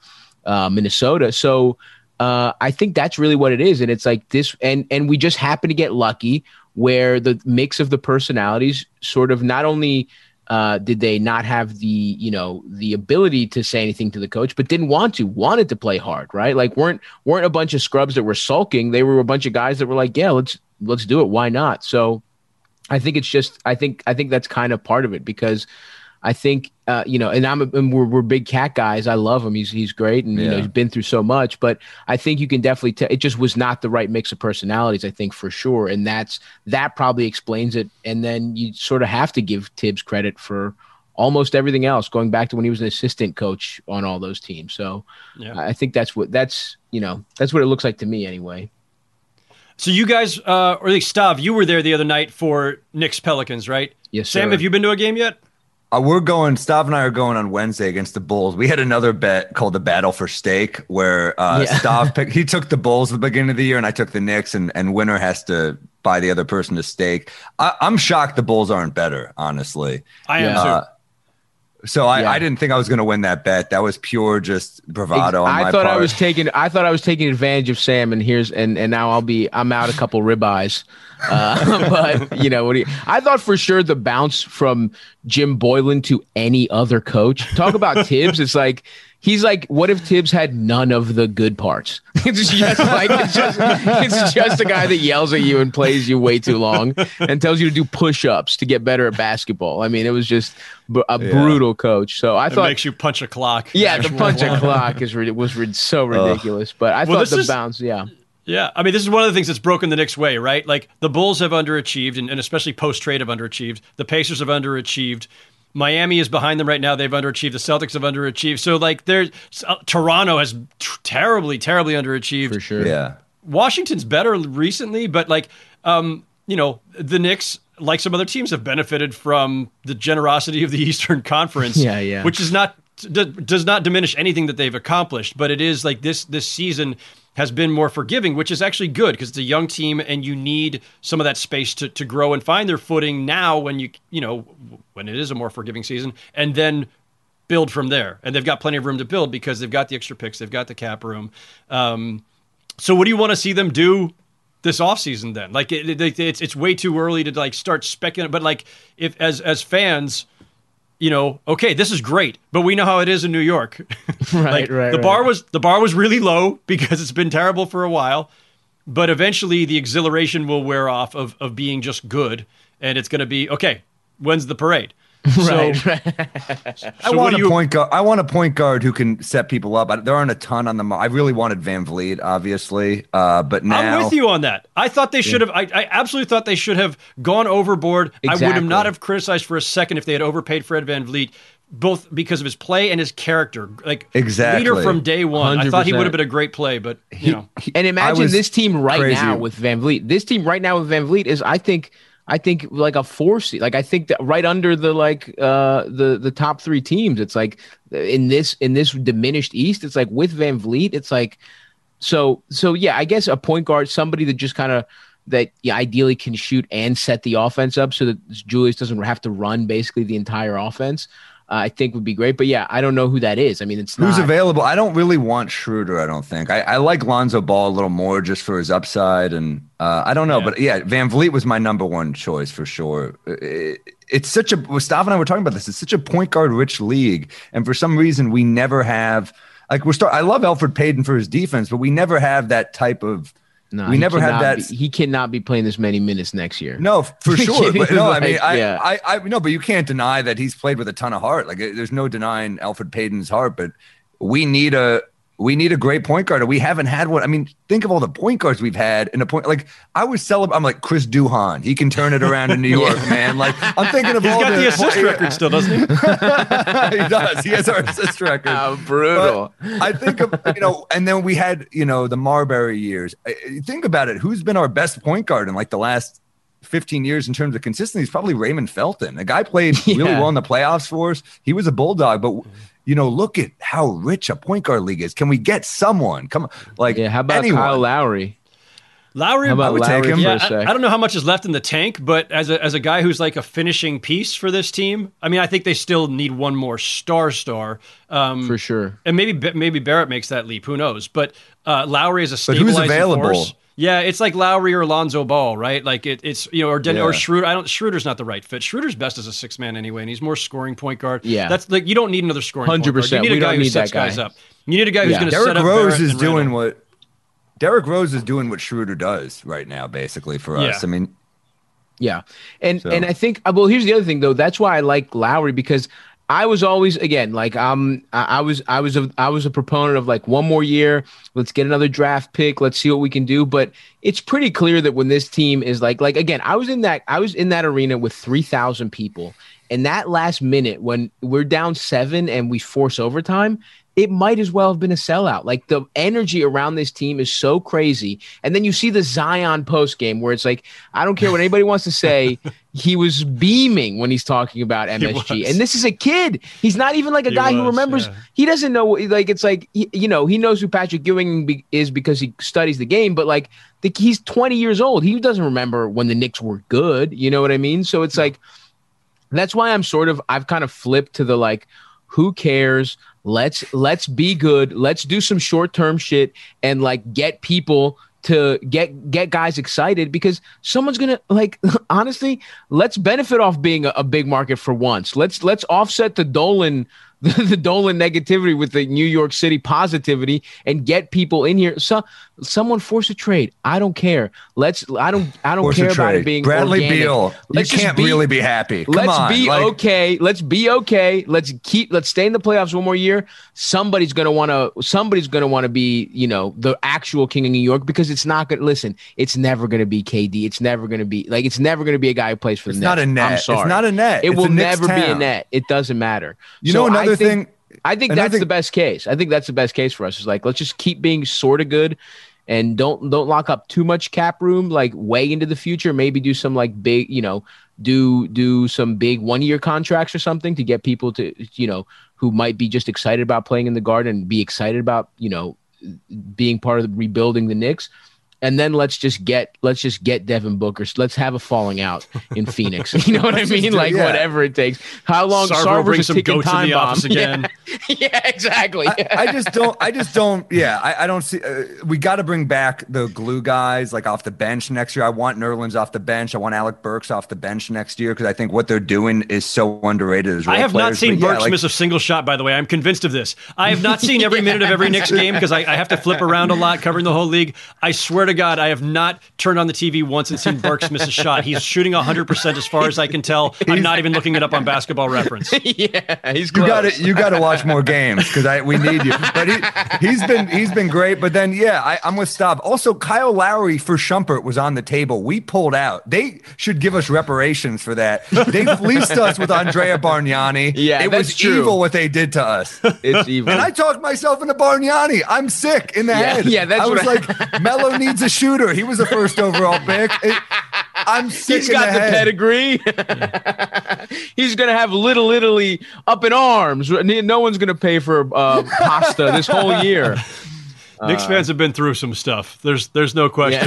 Minnesota. So I think that's really what it is. And it's like this, and we just happen to get lucky where the mix of the personalities sort of not only – did they not have the ability to say anything to the coach, but wanted to play hard, right? Like weren't a bunch of scrubs that were sulking. They were a bunch of guys that were like, yeah, let's do it. Why not? So I think it's just, I think that's kind of part of it, because I think, and we're big Cat guys. I love him. He's great. And, he's been through so much, but I think you can definitely tell it just was not the right mix of personalities, I think, for sure. And that probably explains it. And then you sort of have to give Tibbs credit for almost everything else, going back to when he was an assistant coach on all those teams. So I think that's what it looks like to me anyway. So you guys, or at least Stav, you were there the other night for Knicks Pelicans, right? Yes, Sam, sir. have you been to a game yet? Stav and I are going on Wednesday against the Bulls. We had another bet called the Battle for Steak, where Stav he took the Bulls at the beginning of the year, and I took the Knicks, and winner has to buy the other person a steak. I'm shocked the Bulls aren't better, honestly. I am too. So I didn't think I was going to win that bet. That was pure just bravado on my part. I thought I was taking advantage of Sam, and now I'm out a couple ribeyes. But I thought for sure the bounce from Jim Boylan to any other coach. Talk about Tibbs. It's like he's like, what if Tibbs had none of the good parts? It's just a guy that yells at you and plays you way too long and tells you to do push-ups to get better at basketball. I mean, it was just a brutal coach. So I thought it makes you punch a clock. Yeah, the punch a clock was so ridiculous. But I thought the bounce, Yeah, I mean, this is one of the things that's broken the Knicks' way, right? Like, the Bulls have underachieved, and especially post-trade have underachieved. The Pacers have underachieved. Miami is behind them right now. They've underachieved. The Celtics have underachieved. So, like, Toronto has terribly, terribly underachieved. For sure. Yeah. Washington's better recently, but, like, the Knicks, like some other teams, have benefited from the generosity of the Eastern Conference, which does not diminish anything that they've accomplished. But it is like this season has been more forgiving, which is actually good because it's a young team and you need some of that space to grow and find their footing now when when it is a more forgiving season, and then build from there. And they've got plenty of room to build because they've got the extra picks, they've got the cap room. So what do you want to see them do this offseason then? Like it's way too early to like start speculating, but like if as fans, okay, this is great, but we know how it is in New York. Right. The bar was really low because it's been terrible for a while. but eventually the exhilaration will wear off of being just good, and it's going to be, okay, when's the parade? Right. I want a point guard. I want a point guard who can set people up. There aren't a ton on the. I really wanted Van Vliet, obviously, but now I'm with you on that. I thought they should have. I absolutely thought they should have gone overboard. Exactly. I would have not have criticized for a second if they had overpaid Fred Van Vliet, both because of his play and his character. Like exactly leader from day one. 100%. I thought he would have been a great play, but and imagine this team right now with Van Vliet. This team right now with Van Vliet is, I think like a 4 seed. Like I think that right under the the top 3 teams. It's like in this diminished East. It's like with Van Vliet. It's like so yeah. I guess a point guard, somebody that just kind of ideally can shoot and set the offense up so that Julius doesn't have to run basically the entire offense. I think would be great. But yeah, I don't know who that is. I mean, who's available. I don't really want Schroeder. I don't think I like Lonzo Ball a little more just for his upside. And I don't know, but yeah, Van Vliet was my number 1 choice for sure. It's such a, Staff and I were talking about this. It's such a point guard rich league. And for some reason we never have I love Elfrid Payton for his defense, but we never have that type of, no, we never had that. He cannot be playing this many minutes next year. No, for sure. But no, I mean, I no, but you can't deny that he's played with a ton of heart. Like, there's no denying Elfrid Payton's heart. But we need a great point guard. We haven't had one. I mean, think of all the point guards we've had in a point. Like, I'm like Chris Duhon. He can turn it around in New York, man. Like, I'm thinking of he's got the assist record still, doesn't he? He does. He has our assist record. How brutal. But I think of, and then we had, the Marbury years. Think about it. Who's been our best point guard in like the last 15 years in terms of consistency? It's probably Raymond Felton. The guy played really well in the playoffs for us. He was a Bulldog, but look at how rich a point guard league is. Can we get someone? Come on, how about anyone? Kyle Lowry? Lowry, I would take him. Yeah, I don't know how much is left in the tank, but as a guy who's like a finishing piece for this team, I mean, I think they still need one more star. For sure. And maybe Barrett makes that leap. Who knows? But Lowry is a stabilizing force. But who's available? Yeah, it's like Lowry or Lonzo Ball, right? Like it's or Schroeder. Schroeder's not the right fit. Schroeder's best as a 6-man anyway, and he's more scoring point guard. Yeah, that's like you don't need another scoring 100%. Point guard. You need a guy who sets guys up. You need a guy who's going to set up. Derrick Rose is doing what Schroeder does right now, basically for us. I mean, yeah, and I think here's the other thing though. That's why I like Lowry, because I was always, again, like I was a proponent of like one more year. Let's get another draft pick. Let's see what we can do. But it's pretty clear that when this team is like again, I was in that arena with 3,000 people, and that last minute when we're down 7 and we force overtime, it might as well have been a sellout. Like, the energy around this team is so crazy. And then you see the Zion post game where it's like, I don't care what anybody wants to say. He was beaming when he's talking about MSG. And this is a kid. He's not even like a guy who remembers. Yeah. He doesn't know. Like, it's like, he knows who Patrick Ewing is because he studies the game. But like, he's 20 years old. He doesn't remember when the Knicks were good. You know what I mean? So it's like, that's why I've kind of flipped to the like, who cares? Let's be good. Let's do some short-term shit and like get people to get guys excited, because someone's gonna, like, honestly, let's benefit off being a big market for once. Let's offset the Dolan negativity with the New York City positivity and get people in here. So someone force a trade. I don't care. I don't care about it being Bradley organic. Beal. You can't really be happy. Let's be okay. Let's be okay. Let's stay in the playoffs one more year. Somebody's gonna want to be, the actual king of New York, because it's not gonna listen. It's never gonna be KD. It's never gonna be a guy who plays for the Nets. Not a net. I'm sorry. It's not a net. It will never be a net. It doesn't matter. I think that's the best case. I think that's the best case for us. Is like, let's just keep being sort of good, and don't lock up too much cap room, like way into the future. Maybe do some like big, do some big 1-year contracts or something to get people to, who might be just excited about playing in the Garden and be excited about, being part of the rebuilding the Knicks. And then let's just get Devin Booker. Let's have a falling out in Phoenix. You know what I mean? Like, whatever it takes. How long? Sarver's a ticking time bomb again. Yeah, exactly. I just don't. Yeah, I don't see. We got to bring back the glue guys, like, off the bench next year. I want Nerlens off the bench. I want Alec Burks off the bench next year, because I think what they're doing is so underrated as role I have players. not seen Burks miss a single shot, by the way. I'm convinced of this. I have not seen every minute of every Knicks game, because I have to flip around a lot covering the whole league. I swear to to God, I have not turned on the TV once and seen Burks miss a shot. He's shooting 100% as far as I can tell. I'm not even looking it up on Basketball Reference. Yeah, he's close. You got to watch more games because we need you. But he's been great. But then I'm with Stav. Also, Kyle Lowry for Shumpert was on the table. We pulled out. They should give us reparations for that. They fleeced us with Andrea Bargnani. Yeah, it was true. evil what they did to us. It's evil. And I talked myself into Bargnani. I'm sick in the head. Yeah, that's I was like, Melo needs a shooter. He was the first overall pick. I'm sick He's got the pedigree. He's going to have Little Italy up in arms. No one's going to pay for pasta this whole year. Knicks fans have been through some stuff. There's no question.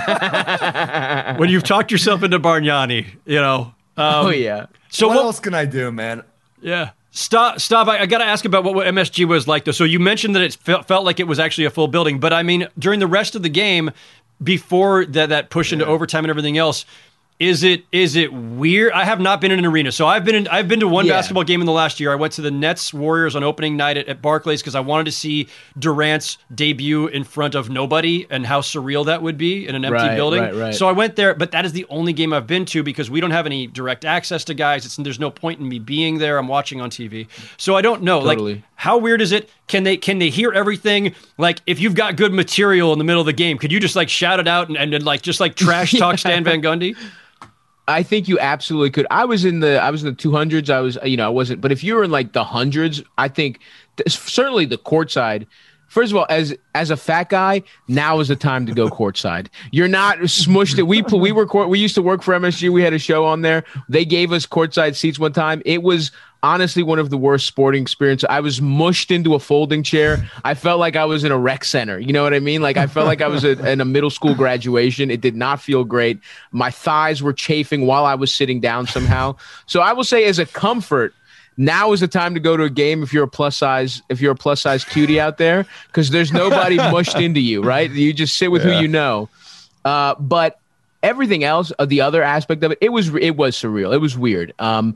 Yeah. When you've talked yourself into Bargnani, oh, yeah. So what else can I do, man? Yeah. Stop. I got to ask about what MSG was like, though. So you mentioned that it felt like it was actually a full building. But, I mean, during the rest of the game, before that push into overtime and everything else, is it weird? I have not been in an arena. So I've been to one basketball game in the last year. I went to the Nets Warriors on opening night at Barclays because I wanted to see Durant's debut in front of nobody and how surreal that would be in an empty building. Right. So I went there, but that is the only game I've been to because we don't have any direct access to guys. There's no point in me being there. I'm watching on TV. So I don't know. Totally. Like, how weird is it? Can they hear everything? Like, if you've got good material in the middle of the game, could you just like shout it out and like just like trash talk Stan Van Gundy? I think you absolutely could. I was in the 200s. I wasn't, but if you were in like the hundreds, I think certainly the courtside. First of all, as a fat guy, now is the time to go courtside. You're not smushed. We used to work for MSG. We had a show on there. They gave us courtside seats one time. It was honestly one of the worst sporting experiences. I was mushed into a folding chair. I felt like I was in a rec center. You know what I mean? Like I felt like I was in a middle school graduation. It did not feel great. My thighs were chafing while I was sitting down somehow. So I will say, as a comfort, now is the time to go to a game if you're a plus size cutie out there, because there's nobody mushed into you, right? You just sit with who you know. But everything else, the other aspect of it, it was surreal. It was weird.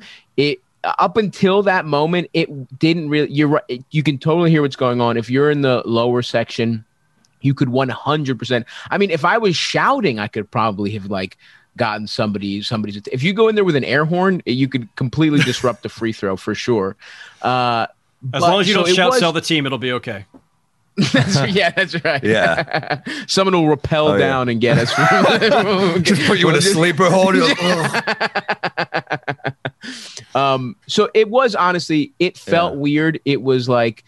Up until that moment, it didn't really. You're right. You can totally hear what's going on. If you're in the lower section, you could 100%. I mean, if I was shouting, I could probably have like gotten somebody's. If you go in there with an air horn, you could completely disrupt the free throw for sure. As long as you don't shout, sell the team, it'll be okay. That's right. Yeah. Someone will rappel down and get us. Just put you in a sleeper hold. So it was honestly, it felt weird. It was like,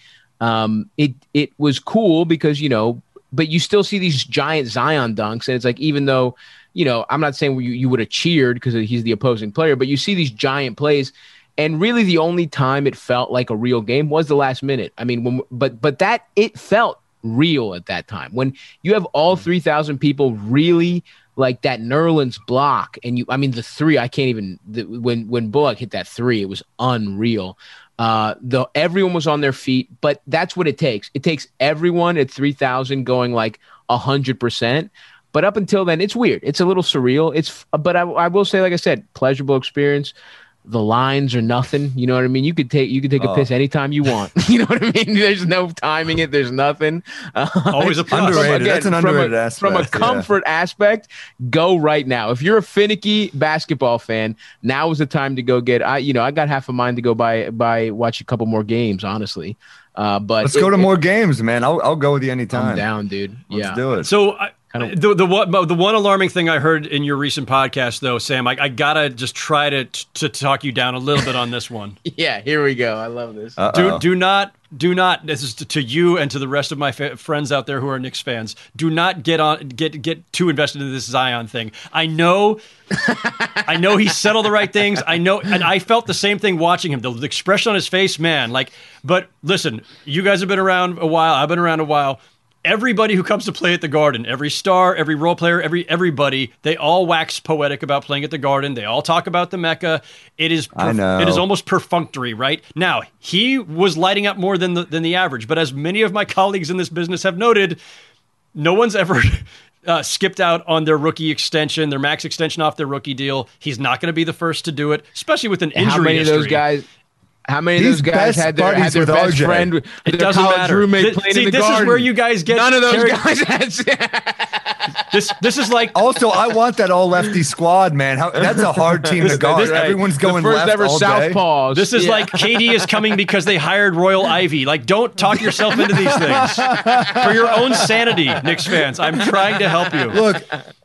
it was cool because, but you still see these giant Zion dunks. And it's like, even though, I'm not saying you would have cheered because he's the opposing player, but you see these giant plays. And really the only time it felt like a real game was the last minute. I mean, but that it felt real at that time when you have all 3,000 people really like that Nerlens block. And the three, I can't even, when Bullock hit that three, it was unreal. Everyone was on their feet, but that's what it takes. It takes everyone at 3,000 going like 100%. But up until then, it's weird. It's a little surreal. But I will say, like I said, pleasurable experience. The lines are nothing. You know what I mean? You could take a piss anytime you want. You know what I mean? There's no timing it. There's nothing. Always a plus. Underrated. Again, that's an underrated aspect. From a comfort aspect, go right now. If you're a finicky basketball fan, now is the time to go get. I got half a mind to go watch a couple more games. Honestly, but let's go to more games, man. I'll go with you anytime. I'm down, dude. Let's do it. So. The one alarming thing I heard in your recent podcast, though, Sam, I gotta just try to talk you down a little bit on this one. Yeah, here we go. I love this. Do not. This is to you and to the rest of my friends out there who are Knicks fans. Do not get too invested in this Zion thing. I know he said all the right things. I know, and I felt the same thing watching him. The expression on his face, man. But listen, you guys have been around a while. I've been around a while. Everybody who comes to play at the Garden, every star, every role player, everybody, they all wax poetic about playing at the Garden. They all talk about the Mecca. It is almost perfunctory, right? Now, he was lighting up more than the average, but as many of my colleagues in this business have noted, no one's ever skipped out on their rookie extension, their max extension off their rookie deal. He's not going to be the first to do it, especially with an injury How many history. Of those guys? How many of those guys had their best RJ. friend, it their doesn't college matter. roommate playing in the this Garden? Is where you guys get none of those guys had. This is like. Also, I want that all lefty squad, man. That's a hard team to guard. Right. Everyone's going the first left ever all Southpaws. This is like KD is coming because they hired Royal Ivy. Like, don't talk yourself into these things for your own sanity, Knicks fans. I'm trying to help you. Look.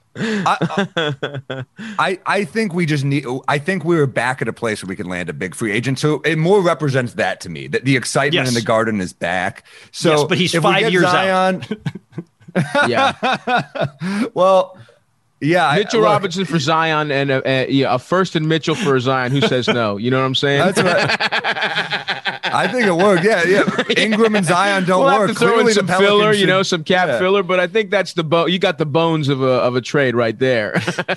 I think we just need. I think we're back at a place where we can land a big free agent. So it more represents that to me. That the excitement in the Garden is back. So yes, but he's 5 years Zion, out. Yeah. Well. Yeah, Mitchell Robinson for Zion and a first and Mitchell for Zion. Who says no? You know what I'm saying? That's right. I think it worked. Yeah. Ingram and Zion don't we'll work. Have to throw Clearly in some filler, some cap filler. But I think that's the you got the bones of a trade right there.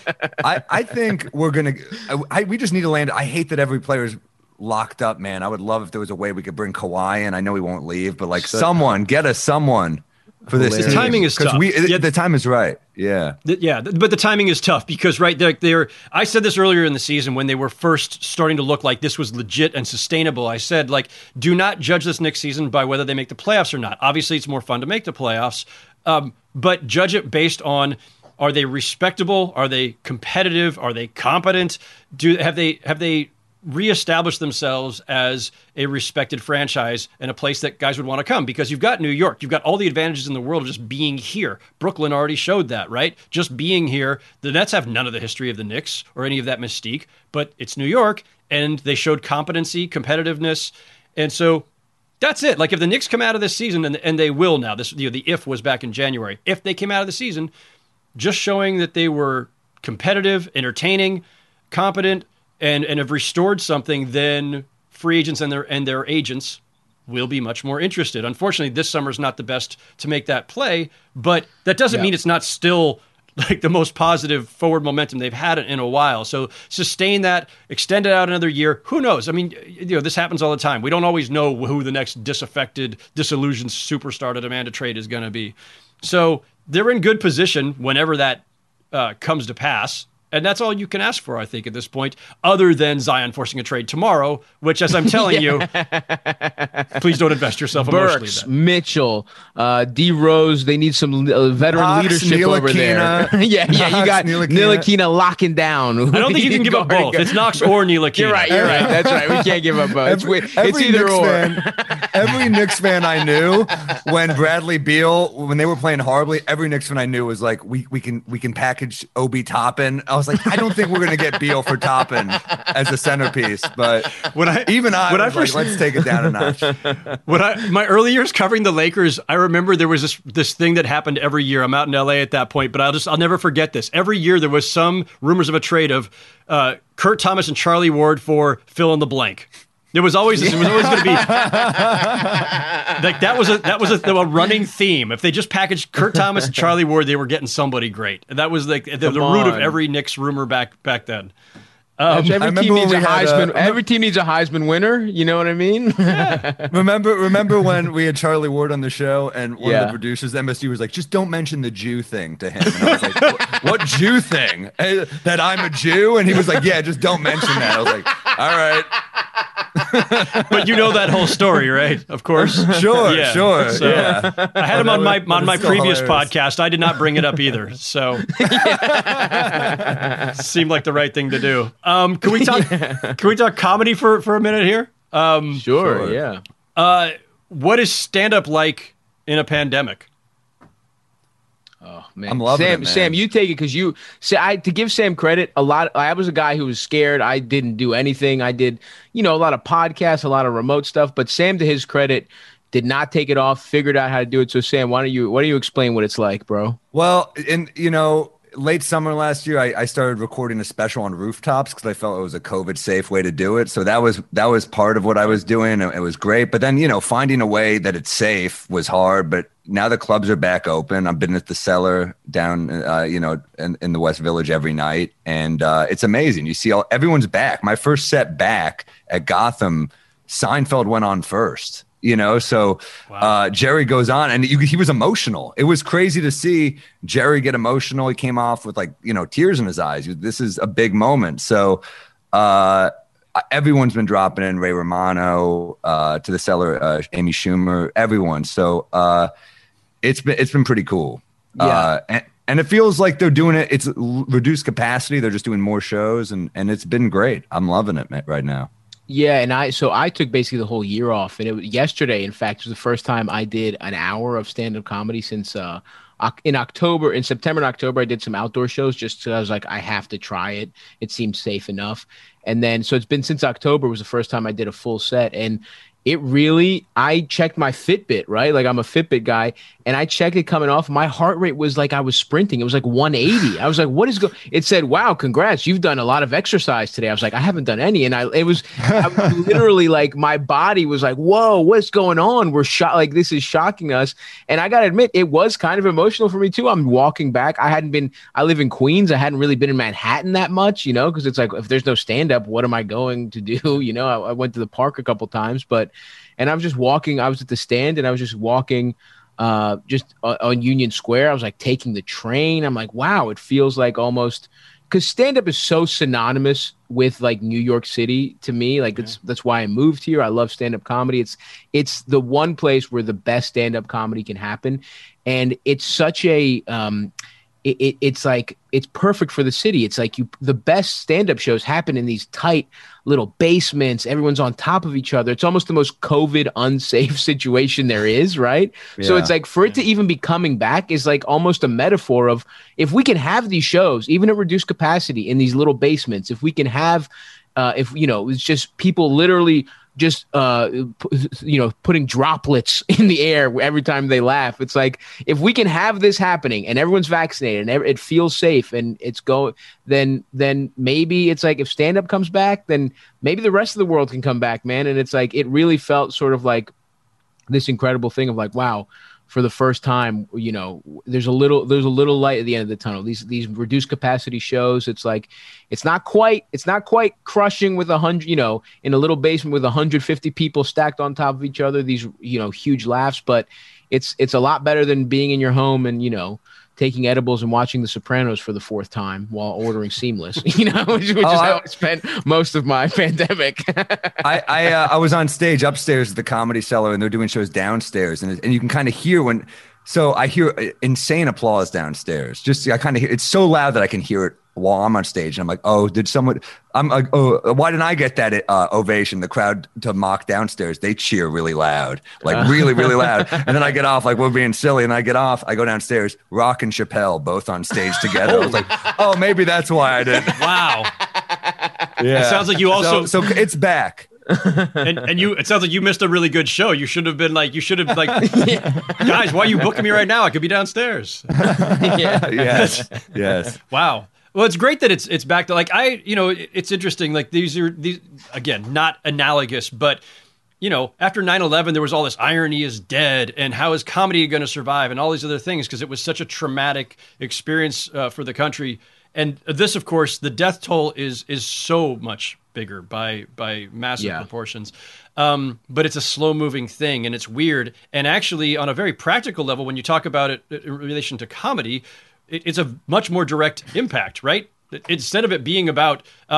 I think we're gonna. We just need to land. I hate that every player's locked up, man. I would love if there was a way we could bring Kawhi in. I know he won't leave, but get us someone. For this, the timing is tough. The time is right. Yeah. But the timing is tough because they're I said this earlier in the season when they were first starting to look like this was legit and sustainable. I said, do not judge this next season by whether they make the playoffs or not. Obviously, it's more fun to make the playoffs, but judge it based on, are they respectable? Are they competitive? Are they competent? Have they reestablish themselves as a respected franchise and a place that guys would want to come? Because you've got New York. You've got all the advantages in the world of just being here. Brooklyn already showed that, right? Just being here. The Nets have none of the history of the Knicks or any of that mystique, but it's New York, and they showed competency, competitiveness, and so that's it. Like, if the Knicks come out of this season, and they will now, the if was back in January. If they came out of the season just showing that they were competitive, entertaining, competent, and have restored something, then free agents and their agents will be much more interested. Unfortunately, this summer is not the best to make that play, but that doesn't mean it's not still like the most positive forward momentum they've had in a while. So sustain that, extend it out another year. Who knows? I mean, this happens all the time. We don't always know who the next disillusioned superstar to demand a trade is going to be. So they're in good position whenever that comes to pass. And that's all you can ask for, I think, at this point, other than Zion forcing a trade tomorrow, which, as I'm telling you, please don't invest yourself emotionally. Burks, Mitchell, D. Rose, they need some veteran Knox, leadership over there. You got Ntilikina locking down. I don't think you can give up both. It's Knox or Ntilikina. You're right. That's right. We can't give up both. It's either or. Every Knicks fan I knew, when Bradley Beal, when they were playing horribly, every Knicks fan I knew was like, we can package Obi Toppin. I was like, I don't think we're going to get Beal for Toppin as a centerpiece. But let's take it down a notch. My early years covering the Lakers, I remember there was this thing that happened every year. I'm out in LA at that point, but I'll never forget this. Every year there was some rumors of a trade of Kurt Thomas and Charlie Ward for fill in the blank. There was always this. It was always going to be like that was a running theme. If they just packaged Kurt Thomas and Charlie Ward, they were getting somebody great. That was like the root of every Knicks rumor back then. Every team needs a Heisman winner. You know what I mean? Yeah. Remember when we had Charlie Ward on the show, and one of the producers, MSG, was like, "Just don't mention the Jew thing to him." And I was like, "What Jew thing? That I'm a Jew?" And he was like, "Yeah, just don't mention that." I was like, "All right." But you know that whole story, right? Of course. Sure. So, I had him on my previous podcast. I did not bring it up either. So seemed like the right thing to do. Can we talk comedy for a minute here? Sure. Yeah. What is stand-up like in a pandemic? Oh man, I'm loving it, man. Sam, you take it because to give Sam credit, I was a guy who was scared. I didn't do anything. I did, a lot of podcasts, a lot of remote stuff. But Sam, to his credit, did not take it off. Figured out how to do it. So Sam, why don't you explain what it's like, bro? Well, late summer last year, I started recording a special on rooftops because I felt it was a COVID safe way to do it. So that was part of what I was doing. It was great. But then, finding a way that it's safe was hard. But now the clubs are back open. I've been at the Cellar down, in the West Village every night. And it's amazing. You see everyone's back. My first set back at Gotham, Seinfeld went on first. So wow. Jerry goes on, and he was emotional. It was crazy to see Jerry get emotional. He came off with tears in his eyes. This is a big moment. So everyone's been dropping in, Ray Romano, to the Cellar, Amy Schumer, everyone. So it's been pretty cool. Yeah. And And it feels like they're doing it. It's reduced capacity. They're just doing more shows, and it's been great. I'm loving it right now. Yeah, and I took basically the whole year off, and yesterday, in fact, was the first time I did an hour of stand-up comedy since in September and October, I did some outdoor shows just because I was like, I have to try it. It seemed safe enough. And then, so it's been since October was the first time I did a full set. And I checked my Fitbit, right? Like I'm a Fitbit guy, and I checked it coming off. My heart rate was like I was sprinting. It was like 180. I was like, what is going? It said, wow, congrats. You've done a lot of exercise today. I was like, I haven't done any. And I was literally like, my body was like, whoa, what's going on? We're like, this is shocking us. And I got to admit, it was kind of emotional for me too. I'm walking back. I live in Queens. I hadn't really been in Manhattan that much, because it's like, if there's no stand-up, what am I going to do? I went to the park a couple times, and I was just walking. I was at the stand, and I was just walking just on Union Square. I was like taking the train. I'm like, wow, it feels like almost – because stand-up is so synonymous with like New York City to me. Like that's why I moved here. I love stand-up comedy. It's the one place where the best stand-up comedy can happen. And it's such a it's like it's perfect for the city. It's like the best stand-up shows happen in these tight little basements. Everyone's on top of each other. It's almost the most COVID unsafe situation there is, right? Yeah. So it's like for it to even be coming back is like almost a metaphor of if we can have these shows, even at reduced capacity in these little basements, if we can have, it's just people literally just putting droplets in the air every time they laugh. It's like if we can have this happening and everyone's vaccinated and it feels safe and it's going, then maybe it's like if stand-up comes back, then maybe the rest of the world can come back, man. And it's like it really felt sort of like this incredible thing of like, wow, for the first time, there's a little light at the end of the tunnel. These reduced capacity shows, it's like it's not quite crushing with 100, in a little basement with 150 people stacked on top of each other. These huge laughs, but it's a lot better than being in your home and taking edibles and watching The Sopranos for the fourth time while ordering Seamless, which is how I spent most of my pandemic. I was on stage upstairs at the Comedy Cellar, and they're doing shows downstairs, and you can kind of hear so I hear insane applause downstairs. I kind of hear it's so loud that I can hear it while I'm on stage. And I'm like, oh, I'm like, oh, why didn't I get that ovation? The crowd to mock downstairs, they cheer really loud, like really, really loud. And then I get off, like we're being silly. And I get off, I go downstairs, Rock and Chappelle both on stage together. I was like, oh, maybe that's why I did. Wow. Yeah. It sounds like you also. So it's back. and it sounds like you missed a really good show. You should have been like, guys, why are you booking me right now? I could be downstairs. Yeah. Yes. Wow. Well, it's great that it's back to like it's interesting. Like these again, not analogous, but after 9/11, there was all this irony is dead and how is comedy going to survive and all these other things because it was such a traumatic experience for the country. And this, of course, the death toll is so much bigger by massive proportions. But it's a slow moving thing and it's weird. And actually, on a very practical level, when you talk about it in relation to comedy, it's a much more direct impact, right? Instead of it being about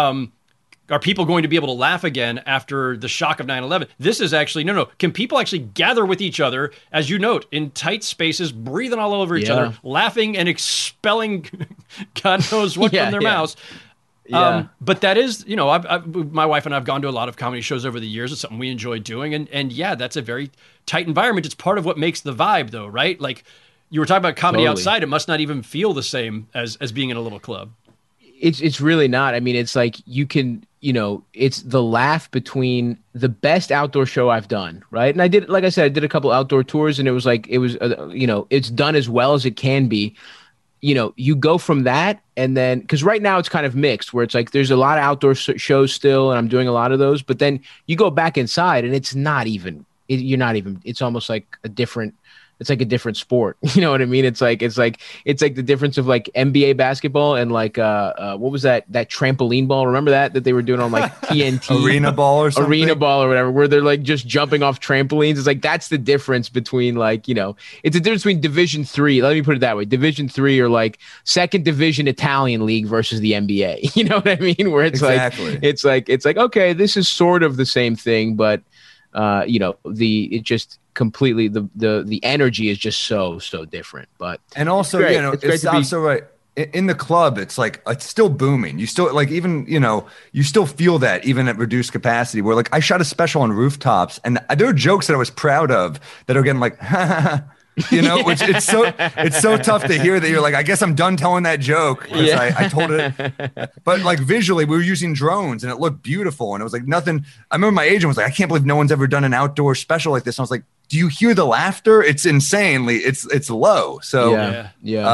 are people going to be able to laugh again after the shock of 9/11? This is actually, no. Can people actually gather with each other, as you note, in tight spaces, breathing all over each other, laughing and expelling God knows what from their mouths? Yeah. But that is, my wife and I have gone to a lot of comedy shows over the years. It's something we enjoy doing. And that's a very tight environment. It's part of what makes the vibe, though, right? Like you were talking about comedy outside. It must not even feel the same as being in a little club. It's really not. I mean, it's like you can, it's the laugh between the best outdoor show I've done, right? And I did a couple outdoor tours, and it was it's done as well as it can be. You go from that, and then because right now it's kind of mixed, where it's like there's a lot of outdoor shows still, and I'm doing a lot of those. But then you go back inside, and it's not even. It's almost like a different. It's like a different sport. You know what I mean? It's like the difference of like NBA basketball and like what was that trampoline ball? Remember that they were doing on like TNT arena ball or whatever, where they're like just jumping off trampolines. It's like that's the difference between like it's the difference between Division III. Let me put it that way: Division III or like second division Italian league versus the NBA. You know what I mean? Where it's it's like okay, this is sort of the same thing, but completely the energy is just so different. But and also, you know, it's so right. In the club, it's like it's still booming. You still like even, you know, you still feel that even at reduced capacity. Where like I shot a special on Rooftops, and there are jokes that I was proud of that are getting like, you know, which it's so tough to hear that you're like, I guess I'm done telling that joke. I told it, but like visually, we were using drones and it looked beautiful, and it was like nothing. I remember my agent was like, I can't believe no one's ever done an outdoor special like this. And I was like, do you hear the laughter? It's insanely, it's low. So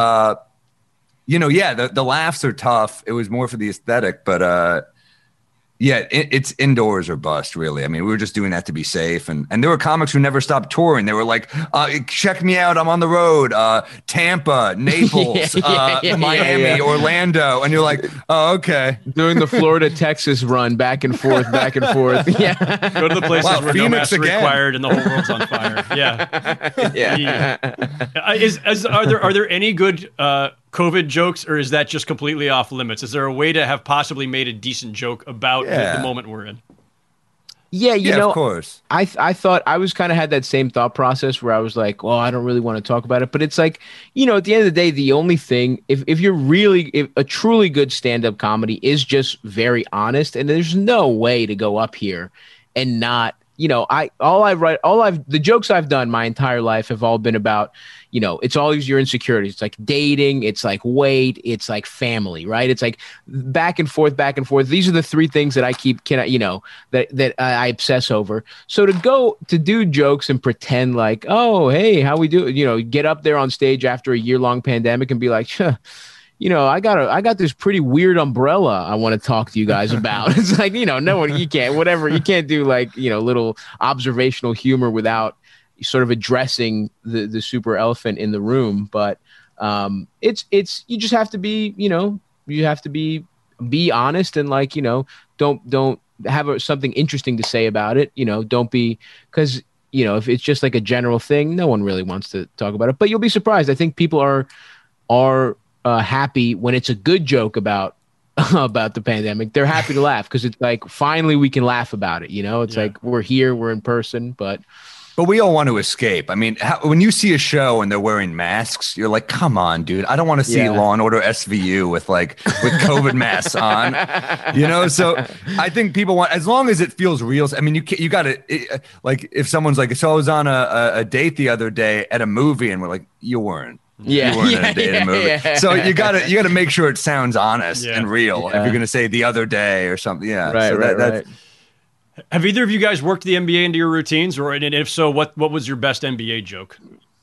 you know, the laughs are tough. It was more for the aesthetic, but it's indoors or bust, really. I mean, we were just doing that to be safe. And there were comics who never stopped touring. They were like, check me out. I'm on the road. Tampa, Naples, Miami, Orlando. And you're like, oh, okay. Doing the Florida, Texas run back and forth. Yeah. Go to the places where Phoenix no mask required and the whole world's on fire. Yeah. Are there any good COVID jokes, or is that just completely off limits? Is there a way to have possibly made a decent joke about the moment we're in? Yeah, you know, of course. I thought I was kind of had that same thought process where I was like, well, I don't really want to talk about it. But it's like, you know, at the end of the day, the only thing, if a truly good stand-up comedy is just very honest, and there's no way to go up here and not, you know, the jokes I've done my entire life have all been about, you know, it's always your insecurities. It's like dating, it's like weight, it's like family, right? It's like back and forth. These are the three things that I that I obsess over. So to do jokes and pretend like, oh, hey, how we do, you know, get up there on stage after a year-long pandemic and be like, you know, I got this pretty weird umbrella I want to talk to you guys about. It's like, you know, you can't do like, you know, little observational humor without sort of addressing the super elephant in the room. But it's you just have to be, you know, be honest and like, you know, don't have something interesting to say about it. You know, don't be, because, you know, if it's just like a general thing, no one really wants to talk about it. But you'll be surprised. I think people are happy when it's a good joke about the pandemic. They're happy to laugh because it's like finally we can laugh about it. You know, it's like we're here, we're in person, but we all want to escape. I mean, when you see a show and they're wearing masks, you're like, come on, dude. I don't want to see Law and Order SVU with COVID masks on, you know? So I think people want, as long as it feels real. I mean, you got to, like, if someone's like, so I was on a date the other day at a movie and we're like, you weren't. Yeah, you weren't in a dating movie. So you gotta make sure it sounds honest and real. If you're gonna say the other day or something, right. Have either of you guys worked the NBA into your routines, and if so, what was your best NBA joke?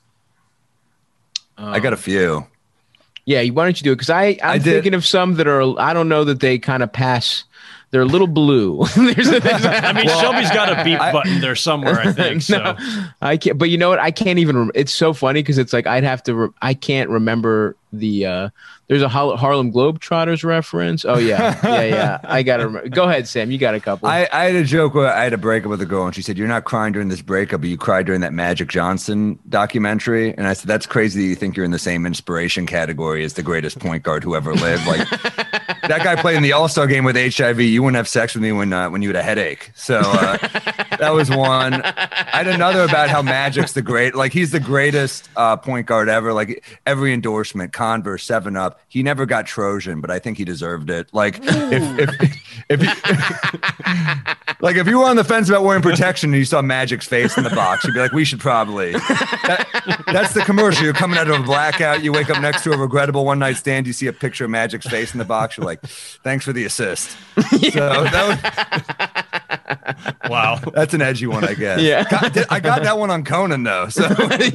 I got a few. Yeah, why don't you do it? Because I'm thinking of some that are, I don't know that they kind of pass. They're a little blue. I mean, Shelby's got a beep button there somewhere, I think. So. No, I can't. But you know what? I can't even. It's so funny because it's like I can't remember the. There's a Harlem Globetrotters reference. Oh yeah. I gotta remember. Go ahead, Sam. You got a couple. I had a joke where I had a breakup with a girl, and she said, "You're not crying during this breakup, but you cried during that Magic Johnson documentary." And I said, "That's crazy that you think you're in the same inspiration category as the greatest point guard who ever lived. Like that guy played in the All-Star game with HIV. You wouldn't have sex with me when you had a headache." So that was one. I had another about how Magic's he's the greatest point guard ever. Like every endorsement, Converse, 7-Up. He never got Trojan, but I think he deserved it. Like if you were on the fence about wearing protection and you saw Magic's face in the box, you'd be like, we should probably. That's the commercial. You're coming out of a blackout. You wake up next to a regrettable one-night stand. You see a picture of Magic's face in the box. You're like, thanks for the assist. So wow. That's an edgy one, I guess. Yeah. I got that one on Conan, though. So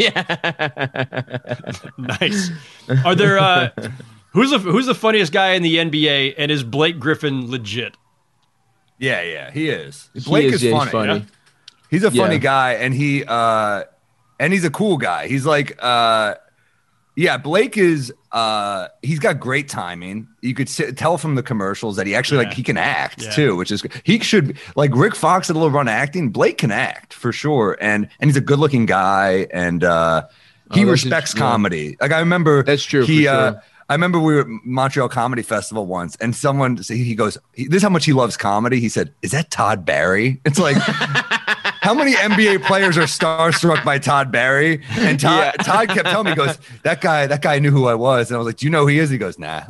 nice. Are there who's the funniest guy in the NBA, and is Blake Griffin legit? Yeah, he is. Blake is funny. Funny. Yeah. He's a funny guy, and he's a cool guy. He's like Blake is he's got great timing. You could tell from the commercials that he actually he can act too, which is he should, like Rick Fox had a little run acting. Blake can act for sure, and he's a good looking guy, and he respects comedy. Like I remember that's true. I remember we were at Montreal Comedy Festival once, and he goes, "This is how much he loves comedy." He said, "Is that Todd Barry?" It's like, how many NBA players are starstruck by Todd Barry? And Todd kept telling me, he goes, that guy knew who I was. And I was like, do you know who he is? He goes, nah.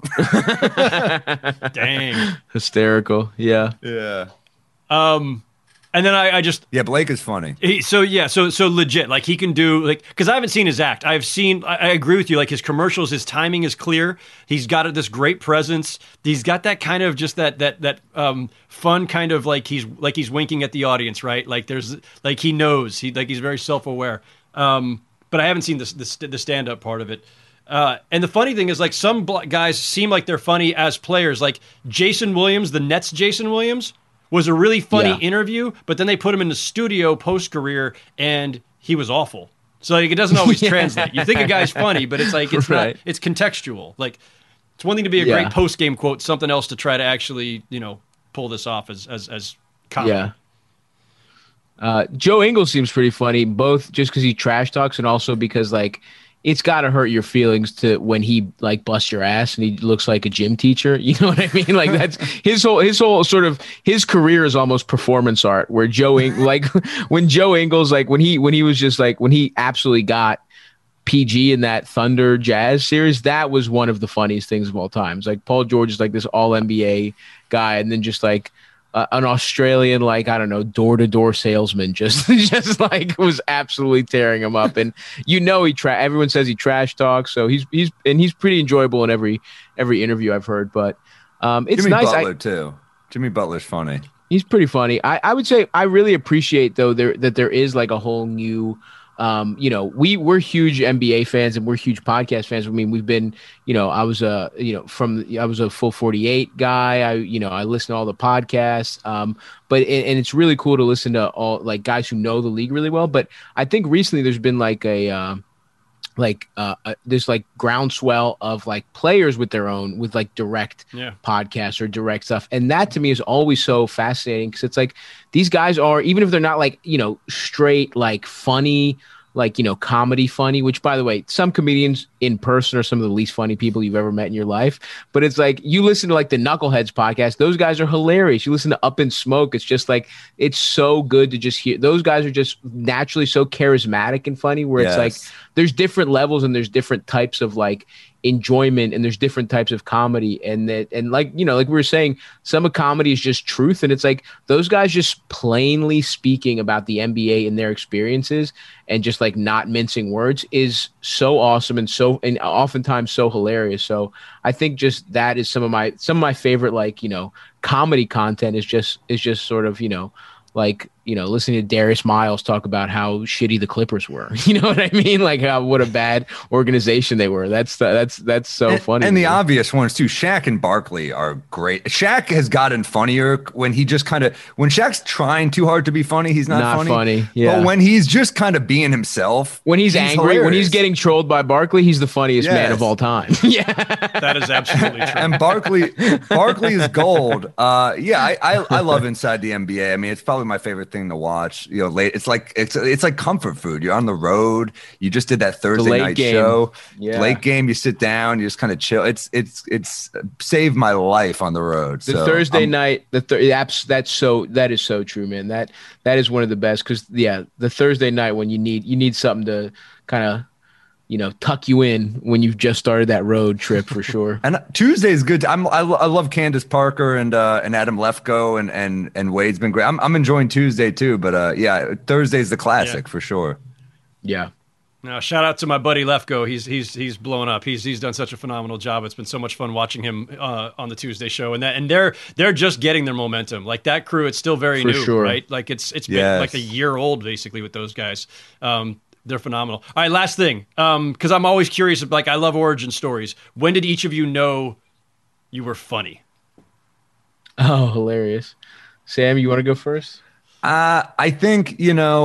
Dang. Hysterical. Yeah. Yeah. And then I just Blake is funny. So legit, like he can do like, because I haven't seen his act. I agree with you. Like his commercials, his timing is clear. He's got this great presence. He's got that kind of just that fun kind of like he's winking at the audience, right? Like there's like he knows he's very self-aware. But I haven't seen the stand-up part of it. And the funny thing is, like some guys seem like they're funny as players, like Jason Williams, the Nets Jason Williams. Was a really funny interview, but then they put him in the studio post-career, and he was awful. So like, it doesn't always translate. You think a guy's funny, but it's like it's not. It's contextual. Like it's one thing to be a great post-game quote, something else to try to actually pull this off as comedy. Yeah. Joe Ingles seems pretty funny, both just because he trash talks and also because like it's got to hurt your feelings to when he like busts your ass and he looks like a gym teacher. You know what I mean? Like that's his whole sort of his career is almost performance art. Where like when Joe Ingles when he was just like when he absolutely got PG in that Thunder Jazz series, that was one of the funniest things of all time. It's like Paul George is like this all NBA guy, and then just like an Australian, like, I don't know, door-to-door salesman just like was absolutely tearing him up. And everyone says he trash talks. So he's pretty enjoyable in every interview I've heard, but it's Jimmy nice. Butler too. Jimmy Butler's funny. He's pretty funny. I would say I really appreciate though that there is like a whole new, we're huge NBA fans and we're huge podcast fans. I mean, we've been, I was a full 48 guy. I listen to all the podcasts. But it's really cool to listen to all like guys who know the league really well. But I think recently there's been like this like groundswell of like players with like direct podcasts or direct stuff. And that to me is always so fascinating because it's like these guys are, even if they're not like, straight, like funny, like, comedy funny, which by the way, some comedians in person are some of the least funny people you've ever met in your life. But it's like, you listen to like the Knuckleheads podcast, those guys are hilarious. You listen to Up in Smoke. It's just like, it's so good to just hear. Those guys are just naturally so charismatic and funny where it's like, there's different levels and there's different types of like enjoyment and there's different types of comedy and like we were saying, some of comedy is just truth. And it's like those guys just plainly speaking about the NBA and their experiences and just like not mincing words is so awesome and oftentimes so hilarious. So I think just that is some of my favorite, like, comedy content is just sort of, listening to Darius Miles talk about how shitty the Clippers were. You know what I mean? Like what a bad organization they were. That's so funny. And the obvious ones too. Shaq and Barkley are great. Shaq has gotten funnier when he just when Shaq's trying too hard to be funny, he's not funny. Yeah. But when he's just kind of being himself, when he's angry, hilarious. When he's getting trolled by Barkley, he's the funniest man of all time. Yeah, that is absolutely true. And Barkley is gold. I love Inside the NBA. I mean, it's probably my favorite thing to watch. Late. It's like comfort food. You're on the road. You just did that Thursday night show. Yeah. Late game. You sit down. You just kind of chill. It's saved my life on the road. The Thursday night. That is so true, man. That is one of the best because the Thursday night when you need something to kind of tuck you in when you've just started that road trip for sure. And Tuesday is good. I love Candace Parker and Adam Lefkoe and Wade's been great. I'm enjoying Tuesday too, but Thursday's the classic for sure. Yeah. Now, shout out to my buddy Lefkoe. He's blown up. He's done such a phenomenal job. It's been so much fun watching him on the Tuesday show, and they're just getting their momentum. Like that crew, it's still very new, right? Like it's been like a year old basically with those guys. They're phenomenal. All right, last thing, because I'm always curious. Like, I love origin stories. When did each of you know you were funny? Oh, hilarious. Sam, you want to go first? I think,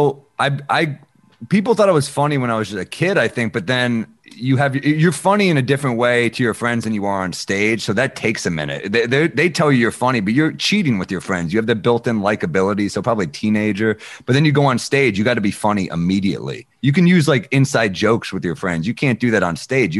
people thought I was funny when I was just a kid, I think, but then you're funny in a different way to your friends than you are on stage. So that takes a minute. They tell you you're funny, but you're cheating with your friends. You have the built-in likability. So probably teenager, but then you go on stage, you got to be funny immediately. You can use like inside jokes with your friends. You can't do that on stage.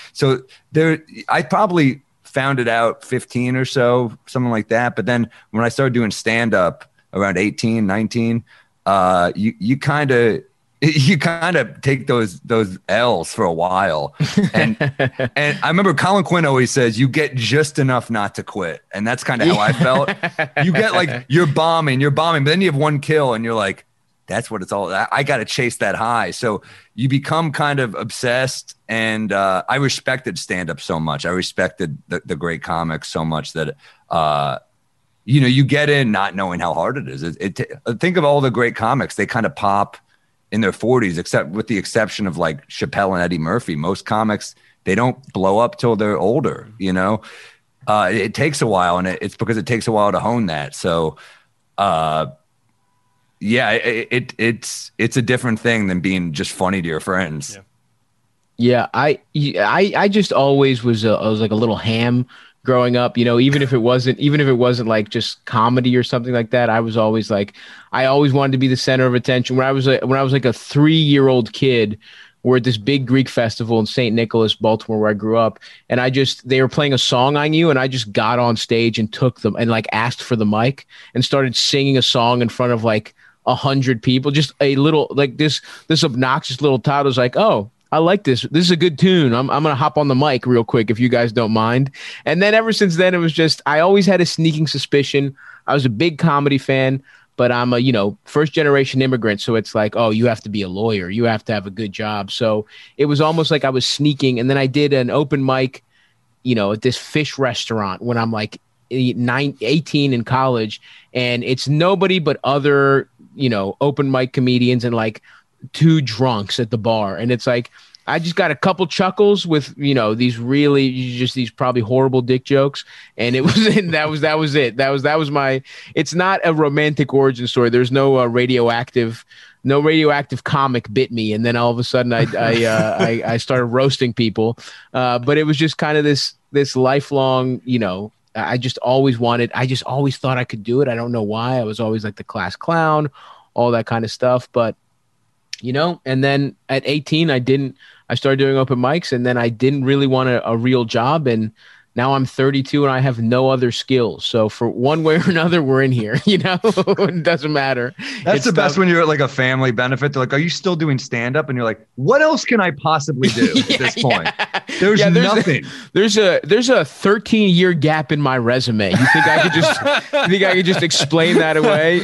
I probably found it out 15 or so, something like that. But then when I started doing stand-up around 18, 19, you kind of take those L's for a while. And I remember Colin Quinn always says you get just enough not to quit. And that's kind of how I felt. You get like, you're bombing, but then you have one kill and you're like, that's what it's all. I got to chase that high. So you become kind of obsessed. And I respected stand-up so much. I respected the great comics so much that, you get in not knowing how hard it is. Think of all the great comics. They kind of pop in their 40s, except with the exception of like Chappelle and Eddie Murphy. Most comics, they don't blow up till they're older, It takes a while, and it's because it takes a while to hone that. So, it's a different thing than being just funny to your friends. Yeah, I just always was like a little ham growing up, even if it wasn't like just comedy or something like that. I was always like, I always wanted to be the center of attention. When I was like a 3-year-old kid, we're at this big Greek festival in St. Nicholas, Baltimore, where I grew up. And they were playing a song I knew, and I just got on stage and took them and like asked for the mic and started singing a song in front of like 100 people. Just a little, like this obnoxious little tot was like, oh, I like this. This is a good tune. I'm going to hop on the mic real quick if you guys don't mind. And then ever since then, it was just, I always had a sneaking suspicion. I was a big comedy fan, but I'm a, first generation immigrant. So it's like, oh, you have to be a lawyer. You have to have a good job. So it was almost like I was sneaking. And then I did an open mic, at this fish restaurant when I'm like 18 in college. And it's nobody but other, open mic comedians and like 2 drunks at the bar. And it's like, I just got a couple chuckles with, these probably horrible dick jokes. And it was, that was it. That was my, it's not a romantic origin story. There's no radioactive comic bit me. And then all of a sudden I started roasting people. But it was just kind of this lifelong, I just always thought I could do it. I don't know why. I was always like the class clown, all that kind of stuff. But, and then at 18, I started doing open mics, and then I didn't really want a real job. And now I'm 32 and I have no other skills. So for one way or another, we're in here, it doesn't matter. That's the best when you're at like a family benefit. They're like, are you still doing stand-up? And you're like, what else can I possibly do at this point? There's nothing. There's a 13-year gap in my resume. You think I could just explain that away?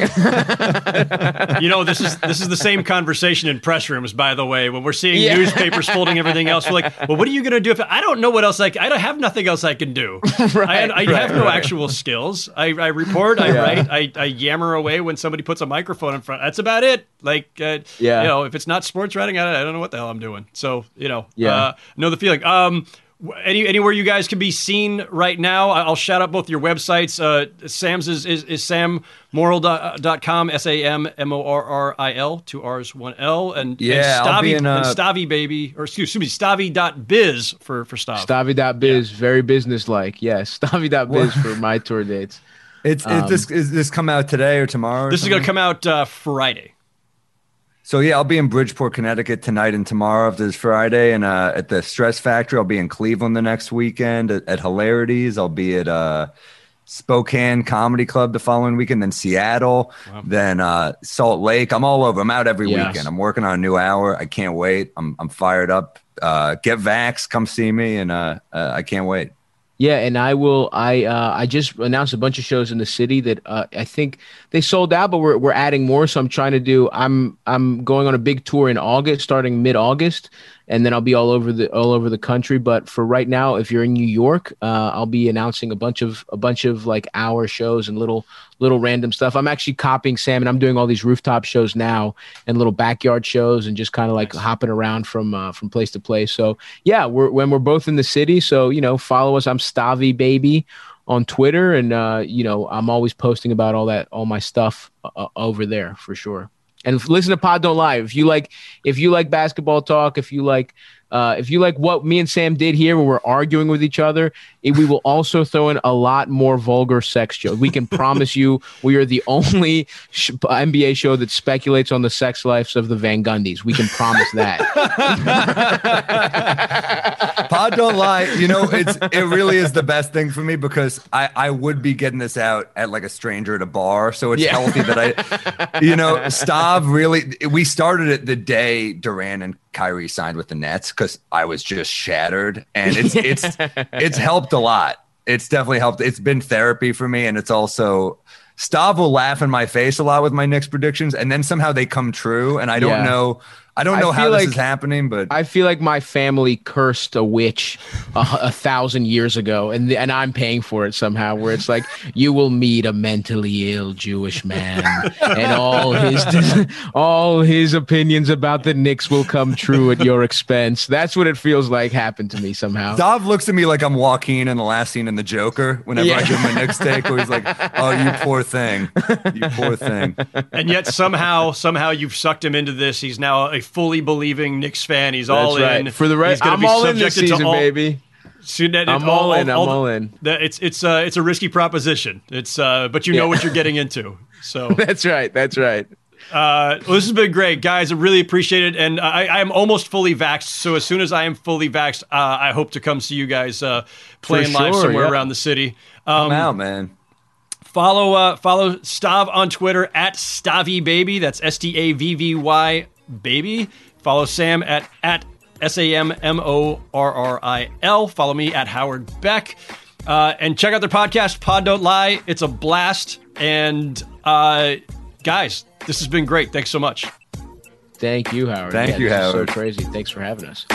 This is the same conversation in press rooms, by the way, when we're seeing newspapers folding everything else. We're like, well, what are you going to do? I don't know what else I don't have nothing else I can do. I have no actual skills. I report, I write, I yammer away when somebody puts a microphone in front. That's about it. Like, if it's not sports writing, I don't know what the hell I'm doing. So, know the feeling. Anywhere you guys can be seen right now, I'll shout out both your websites. Sam's is sammorril.com, SAMMORRIL, 2 R's, 1 L, and Stavi baby, or excuse me, Stavi.biz for Stav. Stavi.biz, very businesslike. Yes, Stavi.biz for my tour dates. Is this come out today or tomorrow? This is going to come out Friday. So, I'll be in Bridgeport, Connecticut tonight and tomorrow if there's Friday. And at the Stress Factory, I'll be in Cleveland the next weekend. At Hilarities, I'll be at Spokane Comedy Club the following weekend, then Seattle, then Salt Lake. I'm all over. I'm out every weekend. I'm working on a new hour. I can't wait. I'm fired up. Get vaxxed. Come see me. And I can't wait. Yeah, and I just announced a bunch of shows in the city that I think they sold out, but we're adding more. So I'm trying to do. I'm going on a big tour in August, starting mid-August, and then I'll be all over the country. But for right now, if you're in New York, I'll be announcing a bunch of like hour shows and little random stuff. I'm actually copying Sam, and I'm doing all these rooftop shows now and little backyard shows and just kind of like hopping around from place to place. So when we're both in the city, so follow us. I'm Stavi Baby on Twitter, and I'm always posting about all my stuff over there for sure. And listen to Pod Don't Lie. If you like basketball talk, if you like if you like what me and Sam did here, where we're arguing with each other, we will also throw in a lot more vulgar sex jokes. We can promise you we are the only NBA show that speculates on the sex lives of the Van Gundys. We can promise that. Pod Don't Lie, it really is the best thing for me because I would be getting this out at like a stranger at a bar. So it's healthy that Stav really, we started it the day Durant and Kyrie signed with the Nets because I was just shattered, and it's helped a lot. It's definitely helped. It's been therapy for me, and it's also Stav will laugh in my face a lot with my Knicks predictions, and then somehow they come true, and I don't know. I don't know how this is happening, but I feel like my family cursed a witch 1,000 years ago, and I'm paying for it somehow. Where it's like, you will meet a mentally ill Jewish man, and all his opinions about the Knicks will come true at your expense. That's what it feels like happened to me somehow. Stav looks at me like I'm Joaquin in the last scene in The Joker. Whenever I give him a Knicks take, where he's like, "Oh, you poor thing, you poor thing," and yet somehow you've sucked him into this. He's now a fully believing Knicks fan. He's all in for the rest. I'm all in this season, baby. I'm all in. It's a risky proposition. But you know what you're getting into. So that's right. Well, this has been great, guys. I really appreciate it, and I am almost fully vaxxed. So as soon as I am fully vaxxed, I hope to come see you guys playing live somewhere around the city. Come out, man. Follow Stav on Twitter at StavyBaby. That's STAVVY baby. Follow Sam at SAMMORRIL. Follow me at Howard Beck. And check out their podcast, Pod Don't Lie. It's a blast. And guys, this has been great. Thanks so much. Thank you, Howard. Thank you, Howard. So crazy. Thanks for having us.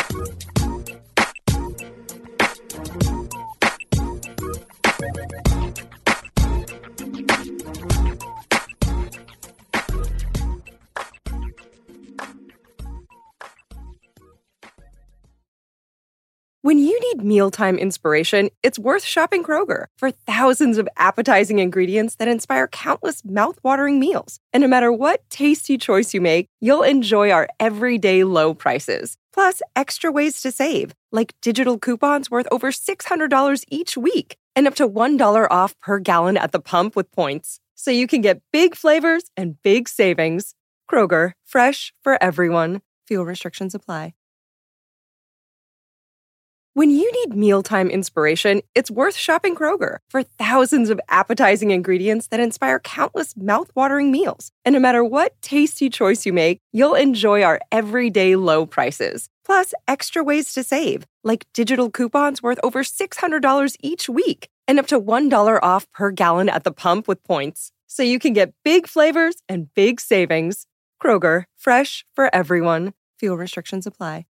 When you need mealtime inspiration, it's worth shopping Kroger for thousands of appetizing ingredients that inspire countless mouthwatering meals. And no matter what tasty choice you make, you'll enjoy our everyday low prices. Plus, extra ways to save, like digital coupons worth over $600 each week and up to $1 off per gallon at the pump with points. So you can get big flavors and big savings. Kroger, fresh for everyone. Fuel restrictions apply. When you need mealtime inspiration, it's worth shopping Kroger for thousands of appetizing ingredients that inspire countless mouthwatering meals. And no matter what tasty choice you make, you'll enjoy our everyday low prices. Plus, extra ways to save, like digital coupons worth over $600 each week and up to $1 off per gallon at the pump with points. So you can get big flavors and big savings. Kroger, fresh for everyone. Fuel restrictions apply.